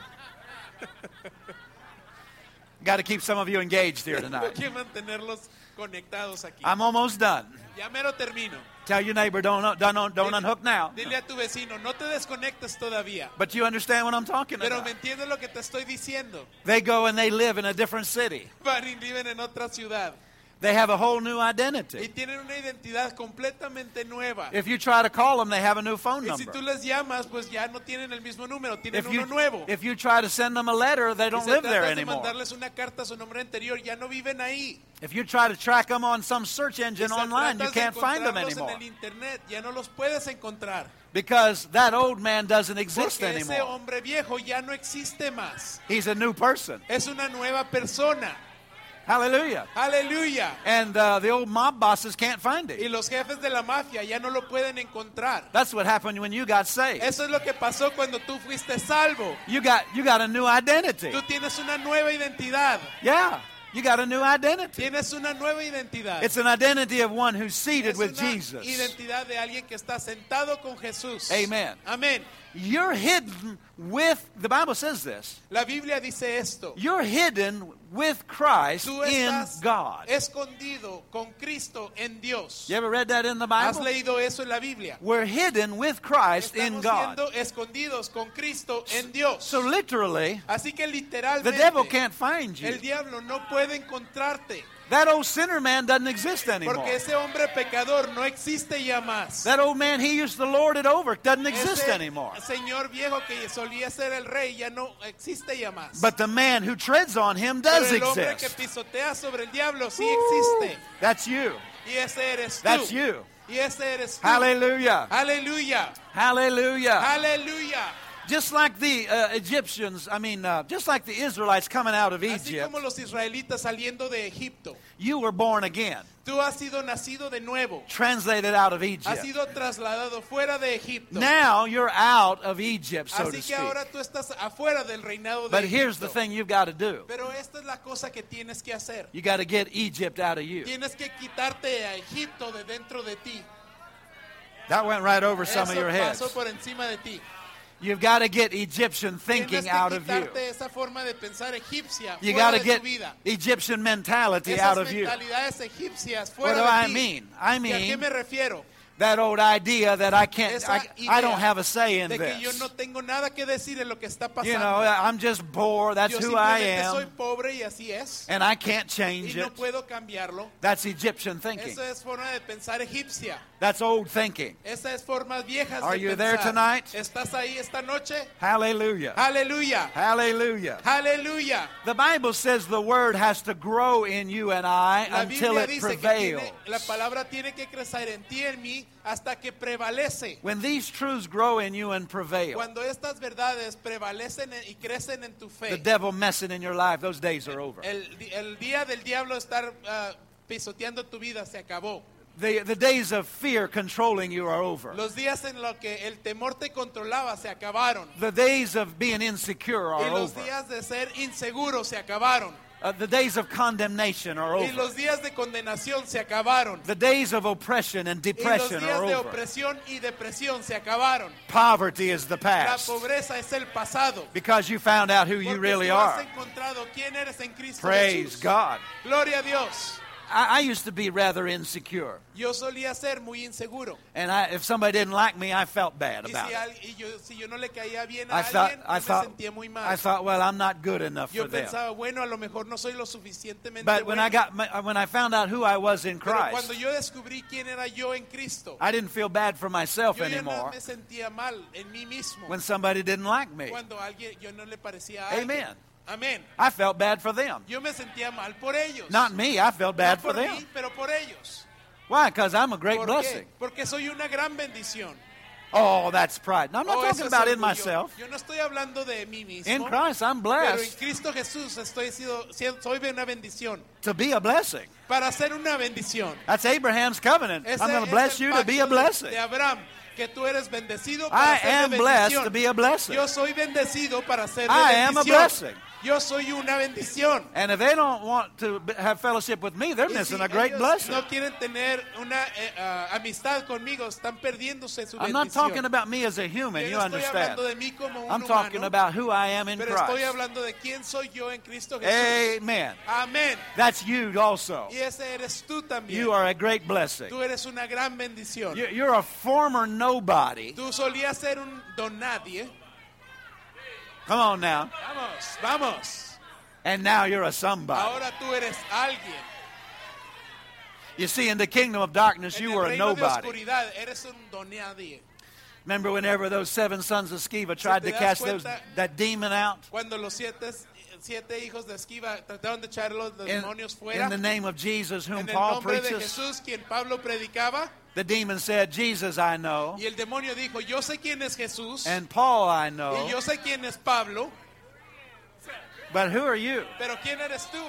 Got to keep some of you engaged here Hay tonight. que mantenerlos conectados aquí. I'm almost done. Ya mero termino. Tell your neighbor, don't, don't, don't Dile- unhook now. Dile a tu vecino, no te desconectes todavía. But you understand what I'm talking Pero about. me entiendes lo que te estoy diciendo. They go and they live in a different city. Van y viven en otra ciudad. They have a whole new Y identity. tienen una identidad completamente nueva. If you try to call them, they have a new phone Y si number. tú les llamas, pues ya no tienen el mismo número, tienen If uno you, nuevo. if you try to send them a letter, they Y don't se live there tratas de anymore. mandarles una carta a su nombre anterior, ya no viven ahí. If you try to track them on some search Y engine se online, you tratas de can't find them encontrarlos anymore. en el internet, ya no los puedes encontrar. Because that old man doesn't exist Porque ese anymore. hombre viejo ya no existe más. He's a new person. Es una nueva persona. Hallelujah. Aleluya. And uh, the old mob bosses can't find Y him. los jefes de la mafia ya no lo pueden encontrar. That's what happened when you got saved. Eso es lo que pasó cuando tú fuiste salvo. You got, you got a new identity. Tú tienes una nueva identidad. Yeah, you got a new identity. Tienes una nueva identidad. It's an identity of one who's seated Es with una Jesus. identidad de alguien que está sentado con Jesús. Amen. Amén. You're hidden with, the Bible says this, La Biblia dice esto. you're hidden with Christ Tú in estás God. escondido con Cristo en Dios. You ever read that in the ¿Has Bible? leído eso en la Biblia? We're hidden with Christ in Estamos God. siendo escondidos con Cristo en Dios. So literally, Así que the literalmente devil can't find you. el diablo no puede encontrarte. That old sinner man doesn't exist anymore. Porque ese hombre pecador no existe ya más. That old man he used to lord it over doesn't exist Ese anymore. señor viejo que solía ser el rey ya no existe ya más. But the man who treads on him Pero does el hombre que exist. pisotea sobre el diablo sí Woo! existe. That's you. Y ese eres tú. That's you. Y ese eres tú. Hallelujah. Aleluya. Hallelujah. Aleluya. Just like the uh, Egyptians, I mean, uh, just like the Israelites coming out of Así Egypt, como los israelitas saliendo de Egipto. you were born again, Tú has sido nacido de nuevo. translated out of Has Egypt. sido trasladado fuera de Egipto. Now you're out of Egypt, so to Así que speak. ahora tú estás afuera del reinado de But Egipto. here's the thing you've got to do. Pero esta es la cosa que tienes que hacer. You got to get Egypt out of you. Tienes que quitarte a Egipto de dentro de ti. That went right over some Eso of your heads. pasó por encima de ti. You've got to get Egyptian Tienes thinking que out of you. quitarte esa forma de pensar egipcia You fuera got to de get tu vida. Egyptian mentality Esas out of you. mentalidades egipcias What fuera do de I ti. mean? I ¿Y a qué mean me refiero? that old idea that I can't, Esa I, I don't idea have a say in de que yo this. no tengo nada que decir en lo que está pasando. You know, I'm just bored. That's yo who I simplemente soy am. pobre y así es. And I can't Y change no it. puedo cambiarlo. That's Egyptian thinking. Eso es forma de pensar egipcia. That's old thinking. Esas es formas viejas Are de you pensar. there tonight? ¿Estás ahí esta noche? Hallelujah. Aleluya. Hallelujah. Aleluya. The Bible says the word has to grow in you and I La until Biblia it dice que prevails. tiene, la palabra tiene que crecer en ti y en mí hasta que prevalece. When these truths grow in you and prevail, Cuando estas verdades prevalecen en- y crecen en tu the fe, devil messing in your life, those days are over. el, el día del diablo estar ah, pisoteando tu vida se acabó. The, the days of fear controlling you are over. Los días en los que el temor te controlaba se acabaron. The days of being insecure Y are los over. días de ser inseguro se acabaron. Uh, the days of condemnation are Y over. los días de condenación se acabaron. The days of oppression and Y los depression días are de over. opresión y depresión se acabaron. Poverty is the La past pobreza es el pasado. because you found out who you Porque really tú has are. encontrado quién eres en Cristo Praise Jesús. God. Gloria a Dios. I, I used to be rather insecure. Yo solía ser muy inseguro. And I, if somebody didn't like me, I felt bad Y, about si, it. al, y yo, si yo no le caía bien a I thought, alguien, I yo thought, me sentía muy mal. I thought, well, I'm not good enough Yo for them. pensaba, bueno, a lo mejor no soy lo suficientemente But when bueno. I got, my, when I found out who I was in Pero Christ, cuando yo descubrí quién era yo en Cristo, I didn't feel bad for myself yo ya no anymore me sentía mal en mí mismo. when somebody didn't like me. Cuando alguien, yo no le parecía a alguien. Amen. Amén. I felt bad for them. Yo me sentía mal por ellos. Not me, I felt No bad for por them. mí, pero por ellos. Why? Because I'm a great ¿Por blessing. qué? Porque soy una gran bendición. Oh, that's pride. No, I'm not Oh, talking eso es about in orgullo. myself. Yo no estoy hablando de mí mismo. In Christ, I'm Pero en blessed Cristo Jesús estoy sido, sido- soy una bendición. to be a blessing. Para ser una bendición. That's Abraham's covenant. Ese I'm going es to bless el you to be a pacto de- blessing. De Abraham, que tú eres bendecido I para ser am de blessed bendición. to be a blessing. Yo soy bendecido para ser de I am a bendición. blessing. Yo soy una bendición. And if they don't want to b- have fellowship with me, they're Y missing si a great ellos blessing. no quieren tener una eh, ah, amistad conmigo, están perdiéndose su I'm not bendición. talking about me as a human, Yo you no estoy understand. hablando de mí como un I'm talking humano, about who I am in pero estoy Christ. hablando de quién soy yo en Cristo Jesús. Amen. Amén. That's you also. Y ese eres tú también. You are a great blessing. Tú eres una gran bendición. You- You're a former nobody. Tú solías ser un don nadie. Come on now. Vamos, vamos. And now you're a somebody. Ahora tú eres alguien. You see, in the kingdom of darkness, En you el were a reino de nobody. oscuridad eres un don nadie. Remember whenever those seven sons of Sceva tried te to das cast those, cuenta- that demon out Cuando los siete, siete hijos de Esquiva trataron de echar los in, demonios fuera, in the name of Jesus, whom en el Paul nombre de preaches, Jesús, quien Pablo predicaba, the demon said, Jesus I know, y el demonio dijo, yo sé quién es Jesús, and Paul I y know, yo sé quién es Pablo, but who are you? pero quién eres tú.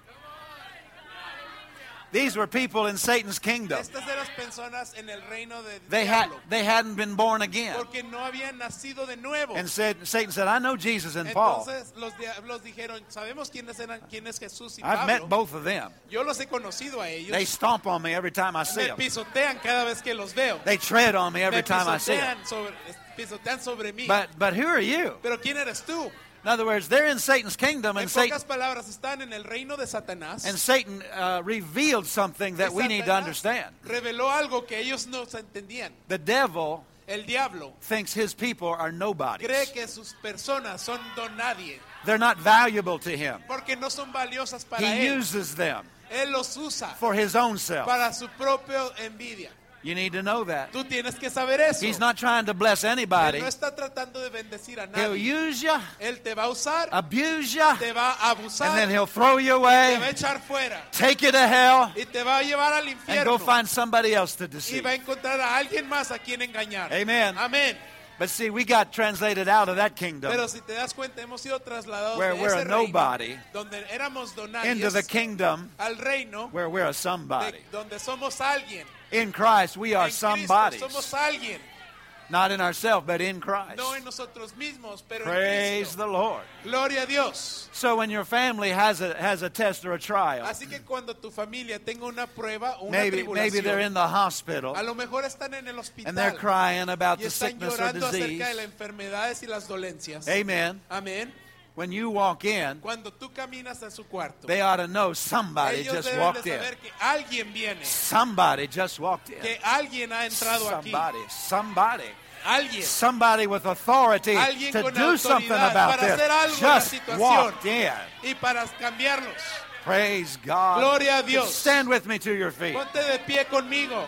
These were people in Satan's kingdom. Estas eran personas en el reino de They, had, diablo, they hadn't been born again. porque no habían nacido de nuevo. And said, Satan said, I know Jesus and Paul. Entonces los diablos dijeron, sabemos quiénes eran, quién es Jesús y I've met Pablo. both of them. Yo los he conocido a ellos. They stomp on me every time I see Me them. pisotean cada vez que los veo. They tread on me every Me time I see them. pisotean sobre, pisotean sobre mí. But, but who are you? Pero ¿quién eres tú? In other words, they're in Satan's kingdom, En and Satan, pocas palabras, están en el reino de Satanás. and Satan uh, revealed something that Y we need to Satanás understand. reveló algo que ellos no se entendían. The devil El diablo thinks his people are nobodies. cree que sus personas son don nadie, They're not valuable to him. porque no son valiosas para He él. uses them Él los usa for his own self. para su propia envidia. You need to know that. Tú tienes que saber eso. He's not trying to bless Él anybody. no está tratando de bendecir a He'll nadie. use you, Él te va a usar, abuse you, te va a abusar, and then he'll throw you te va a away, echar fuera take you to hell, y te va a llevar al and infierno go find somebody else to y deceive. va a encontrar a alguien más a quien engañar. Amen. Amén. But see, we got translated out of that kingdom Pero si te das cuenta, hemos sido trasladados Where de we're ese a reino, nobody donde éramos into donadies, the kingdom al reino where we're a de- somebody. donde somos alguien. In Christ, we are En Cristo somebodies. somos alguien, Not in ourselves, but in Christ. no en nosotros mismos, pero en Praise Cristo. the Lord. Gloria a Dios. So when your family has a has a test or a trial, Así que cuando tu familia tenga una prueba o una maybe maybe they're tribulación, in the hospital a lo mejor están en el hospital and they're crying about y the están sickness or llorando disease. acerca de las enfermedades y las dolencias. Amen. Amén. When you walk in, Cuando tú caminas a su cuarto, they ought to know somebody ellos just deben walked de in. saber que alguien viene, Somebody just walked in. que alguien ha entrado aquí. Somebody, somebody, Alguien, somebody with authority alguien to con do something autoridad about para hacer algo this en la just situación. walked in. y para cambiarlos. Praise God. Gloria a Dios. Stand with me to your feet. Ponte de pie conmigo.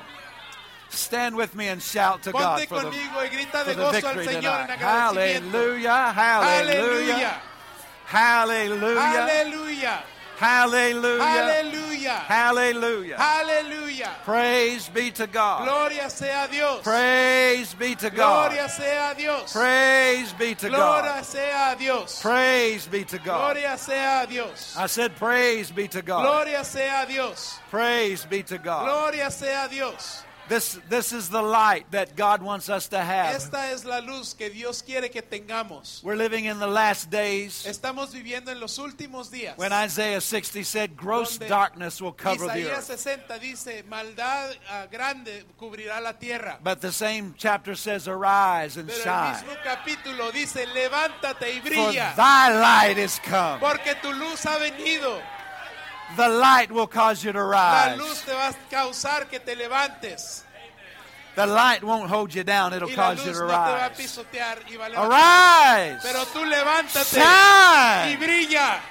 Stand with me and shout to God Ponte for the, conmigo y grita for de the gozo al victory Señor en tonight. agradecimiento. Hallelujah, hallelujah, Aleluya. hallelujah, Aleluya. hallelujah, Aleluya. hallelujah. Aleluya. Praise be to God. Gloria sea a Dios. Praise be to God. Gloria sea a Dios. Praise be to Gloria God. sea a Dios. Praise be to God. Gloria sea a Dios. I said praise be to God. Gloria sea a Dios. Praise be to God. Gloria sea a Dios. This, this is the light that God wants us to have. Esta es la luz que Dios quiere que tengamos. We're living in the last days Estamos viviendo en los últimos días. when Isaiah sixty said gross Donde darkness will cover the Isaías earth. sesenta dice, maldad ah, grande cubrirá la tierra. But the same chapter says arise and Pero el shine, mismo capítulo dice, levántate y for brilla, thy light is come. porque tu luz ha venido. The light will cause you to La rise. luz te va a causar que te levantes. The light won't hold you down. It'll Y la cause you luz to no te va a rise. pisotear y va a levantar. Arise. Pero tú levántate y Shine. brilla.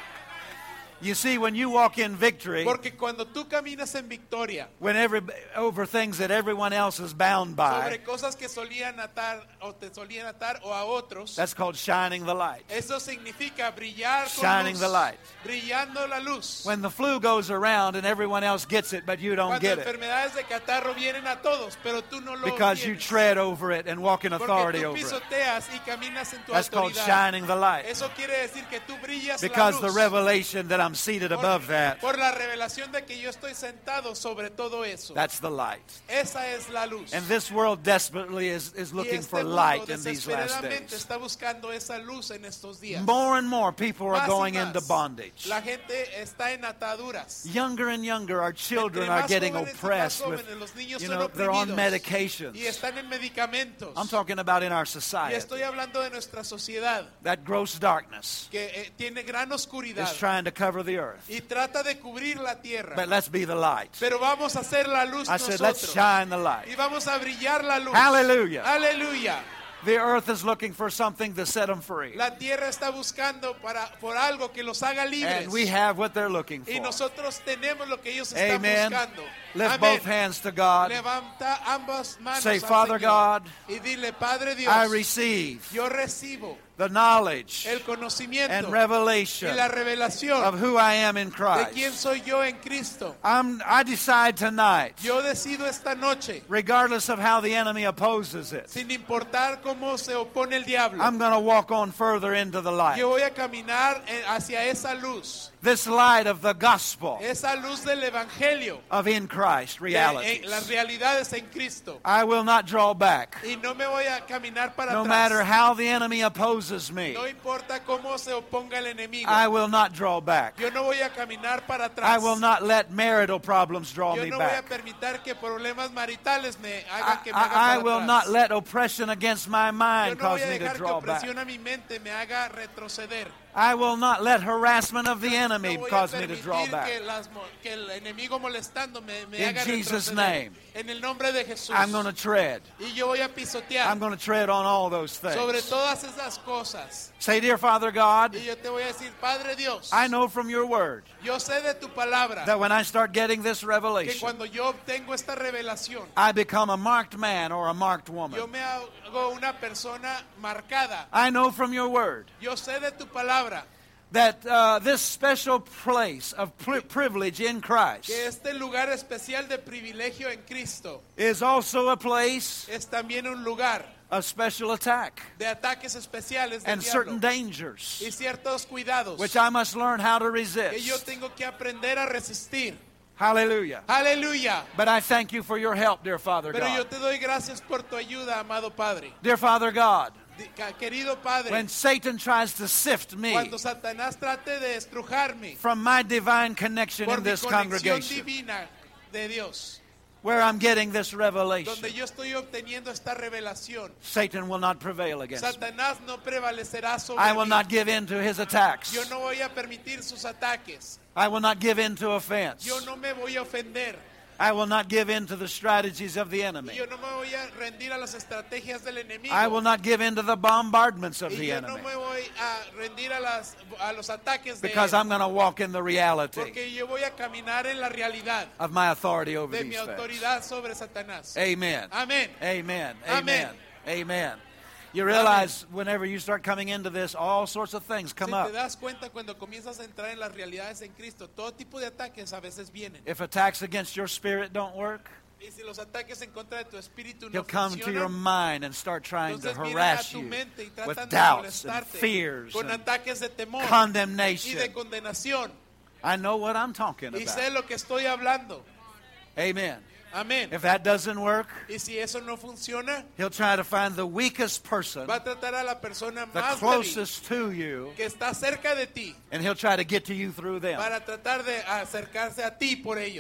You see, when you walk in victory, Porque cuando tú caminas en victoria when every, over things that everyone else is bound by, sobre cosas que solían atar o te solían atar o a otros, that's called shining the light. eso significa brillar con Shining luz, the light. brillando la luz. When the flu goes around and everyone else gets it, but you don't Cuando get it enfermedades de catarro vienen a todos, pero tú no lo because you tienes. tread over it and walk in Porque authority tú over it. pisoteas y caminas en tu That's called autoridad. shining the light. Eso quiere decir que tú brillas Because la the luz. revelation that I'm seated por, above that, por la revelación de que yo estoy sentado sobre todo eso. that's the light. Esa es la luz. And this world desperately is, is Y looking este for mundo light in these last desesperadamente days. está buscando esa luz en estos días. More and more people are Más y going más, into bondage. La gente está en ataduras. Younger and younger, our children Entre are más getting jóvenes y más oppressed with, jóvenes, los niños you son know, they're on oprimidos medications. y están en medicamentos. I'm talking about in our Y society. estoy hablando de nuestra sociedad That gross darkness que eh, tiene gran oscuridad is trying to cover the earth. y trata de cubrir la tierra. But let's be the light. Pero vamos a hacer la luz I said, let's nosotros. shine the Y light. vamos a brillar la luz. Hallelujah. Aleluya. The earth is looking for something to set them free. La tierra está buscando para, por algo que los haga libres. And we have what they're looking Y for. nosotros tenemos lo que ellos están Amen. buscando. Lift Amén. both hands to God. Levanta ambas manos Say, al Father Señor God, y dile, Padre Dios, I receive yo recibo the knowledge el conocimiento and y revelation la revelación of who I am in de quién Christ. soy yo en Cristo. I'm, I decide tonight, Yo decido esta noche, regardless of how the enemy opposes it, sin importar cómo se opone el diablo, I'm going to walk on further into the light. yo voy a caminar eh, hacia esa luz, This light of the gospel esa luz del Evangelio, of in Christ de, reality. en, las realidades en Cristo. I will not draw back. Y no me voy a caminar para No atrás. matter how the enemy opposes me, No importa cómo se oponga el enemigo. I will not draw back. Yo no voy a caminar para atrás. I will not let marital problems draw Yo me no voy a back. permitir que problemas maritales me I, hagan que me I- haga I para will atrás. not let oppression against my Yo mind no cause voy a me to dejar que draw back. opresión a mi mente me haga retroceder. I will not let harassment of the enemy No voy a cause me to permitir draw que, back. las mo- que el enemigo molestando me, me In haga Jesus' retroceder. name. En el nombre de Jesús. I'm going to tread. Y yo voy a pisotear I'm going to tread on all those sobre things. todas esas cosas. Say, dear Father God, Y yo te voy a decir, Padre Dios, I know from your word yo sé de tu palabra that when I start getting this que revelation, cuando yo obtengo esta revelación, I become a marked man or a marked yo woman. me hago una persona marcada. I know from your word Yo sé de tu palabra that uh, this special place of pri- privilege in Christ que este lugar especial de privilegio en Cristo is also a place es también un lugar of special attack de ataques especiales del and diablo certain dangers, y ciertos cuidados which I must learn how to que yo resist. tengo que aprender a resistir. Hallelujah. Aleluya. But I thank you for your help, dear Father Pero yo God. te doy gracias por tu ayuda, amado Padre. Dear Father God, Di- ca- Querido Padre, when Satan tries to sift me cuando Satanás trate de estrujarme from my divine connection por in mi this conexión congregation, divina de Dios, where I'm getting this revelation, donde yo estoy obteniendo esta revelación, Satan will not prevail against me. Satanás no prevalecerá sobre I will mí. not give in to his attacks. Yo no voy a permitir sus ataques. I will not give in to offense. Yo no me voy a ofender. I will not give in to the strategies of the Y enemy. yo no me voy a rendir a las estrategias del enemigo. I will not give in to the bombardments of y the yo no enemy. me voy a rendir a, las, a los ataques Because de él. I'm going to walk in the reality Porque yo voy a caminar en la realidad of my authority over de these mi things. autoridad sobre Satanás. Amen. Amén. Amen. Amen. Amen. Amen. You realize whenever you start coming into this, all sorts of things come Si up. te das cuenta cuando comienzas a entrar en las realidades en Cristo, todo tipo de ataques a veces vienen. If attacks against your spirit don't work, Y si los ataques en contra de tu espíritu he'll no come to your funcionan, mind and start trying to entonces vienen a harass tu you mente y with tratan de doubts and molestarte fears con and ataques de temor y condemnation. de condenación. I know what I'm talking Y sé about. lo que estoy hablando. Amen. Amén. If that doesn't work, Y si eso no funciona, he'll try to find the weakest person, va a tratar a la persona the más débil closest to you, que está cerca de ti and he'll try to get to you through them. para tratar de acercarse a ti por ellos.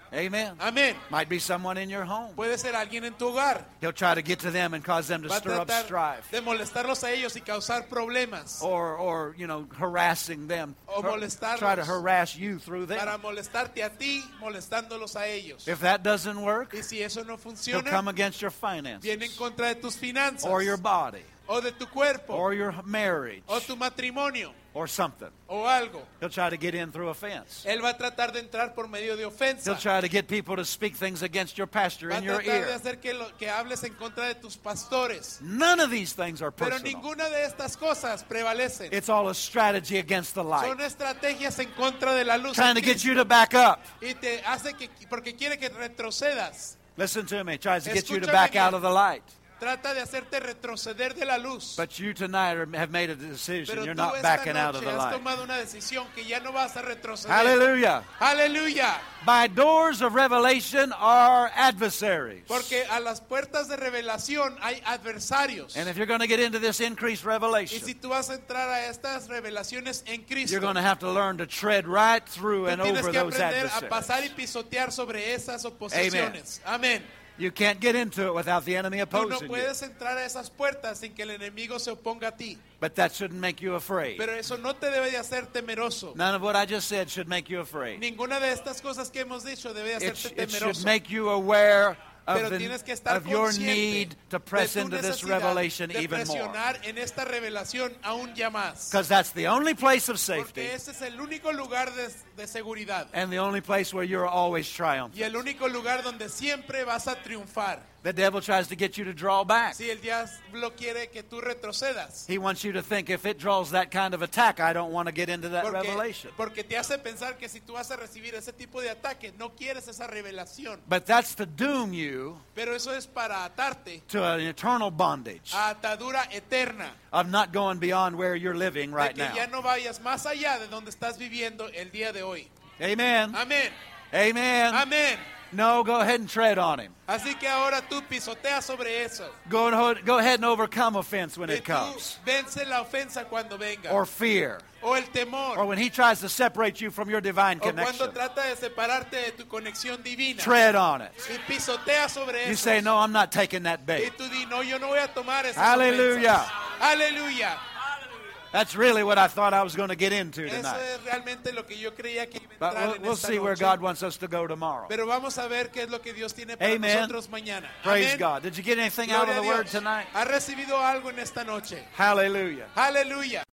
Amen. Amén. Might be someone in your home. Puede ser alguien en tu hogar. He'll try to get to them and cause them to Va a stir up tratar strife. de molestarlos a ellos y causar problemas. Or, or, you know, harassing them. O molestarlos. Try to harass you through Para them. molestarte a ti, molestándolos a ellos. If that doesn't work, Y si eso no he'll funciona, come against your viene en finances. contra de tus finanzas. Or your body. O de tu cuerpo. Or your marriage. O tu matrimonio. Or something. O algo. He'll try to get in through offense. Él va a tratar de entrar por medio de He'll ofensa. try to get people to speak things against your pastor Va a in your tratar de ear. hacer que, lo, que hables en contra de tus pastores. None of these things are Pero personal. ninguna de estas cosas prevalecen. It's all a strategy against the light. Son estrategias en contra de la luz. Trying en to get Cristo. you to back up. Y te hace que, porque quiere que retrocedas. Listen to me. Tries to get you to Escúchame back bien. out of the light. Trata de hacerte retroceder de la luz. But you tonight are, have made a decision. Pero You're tú not esta backing out of noche the has light. tomado una decisión que ya no vas a retroceder. Hallelujah. Aleluya. By doors of revelation are adversaries. Porque a las puertas de revelación hay adversarios. And if you're going to get into this increased Y revelation, si tú vas a entrar a estas revelaciones en Cristo, you're going to have to learn to tread right through tú and tienes over que those aprender a pasar y adversaries. pisotear sobre esas oposiciones. Amén. You can't get into it without the enemy Tú no opposing you. puedes entrar a esas puertas sin que el enemigo se oponga a ti. But that shouldn't make you afraid. Pero eso no te debe de hacer temeroso. None of what I just said should make you afraid. Ninguna de estas cosas que hemos dicho debe de It, sh- hacerte it should temeroso. make you aware Pero of, the, tienes que estar of your consciente need to press de tu into this necesidad revelation de even more. presionar en esta revelación aún ya más. Because that's the only place of safety Porque ese es el único lugar de, de seguridad. and the only place where you're always triumphant. Y el único lugar donde siempre vas a triunfar. The devil tries to get you to draw back. Si el diablo quiere que tú retrocedas. He wants you to think if it draws that kind of attack, I don't want to get into that Porque, revelation. porque te hace pensar que si tú vas a recibir ese tipo de ataque, no quieres esa revelación. But that's to doom you Pero eso es para atarte to an eternal bondage a atadura eterna. of not going beyond where you're living right de que now. ya no vayas más allá de donde estás viviendo el día de hoy. Amen. Amén. Amen. Amén. No, go ahead and tread on him. Así que ahora tú pisoteas sobre eso. Go, and- go ahead and overcome offense when Y it tú comes. vence la ofensa cuando venga. Or fear. o el temor. Or when he tries to separate you from your divine O cuando connection. trata de separarte de tu conexión divina. Tread on it. Y pisotea sobre You eso. say, no, I'm not taking that Y bait. tú di, no, yo no voy a tomar esas Hallelujah. ofensas. Aleluya. That's really what I thought I was going to get into Eso tonight. es realmente lo que yo creía que iba a But entrar we'll, en we'll esta see where noche. God wants us to go tomorrow. Pero vamos a ver qué es lo que Dios tiene para Amen. nosotros mañana. Praise Amén. God. Did you get anything out Gloria of a the word Dios. tonight? ¿Ha recibido algo en esta noche? Hallelujah. Aleluya.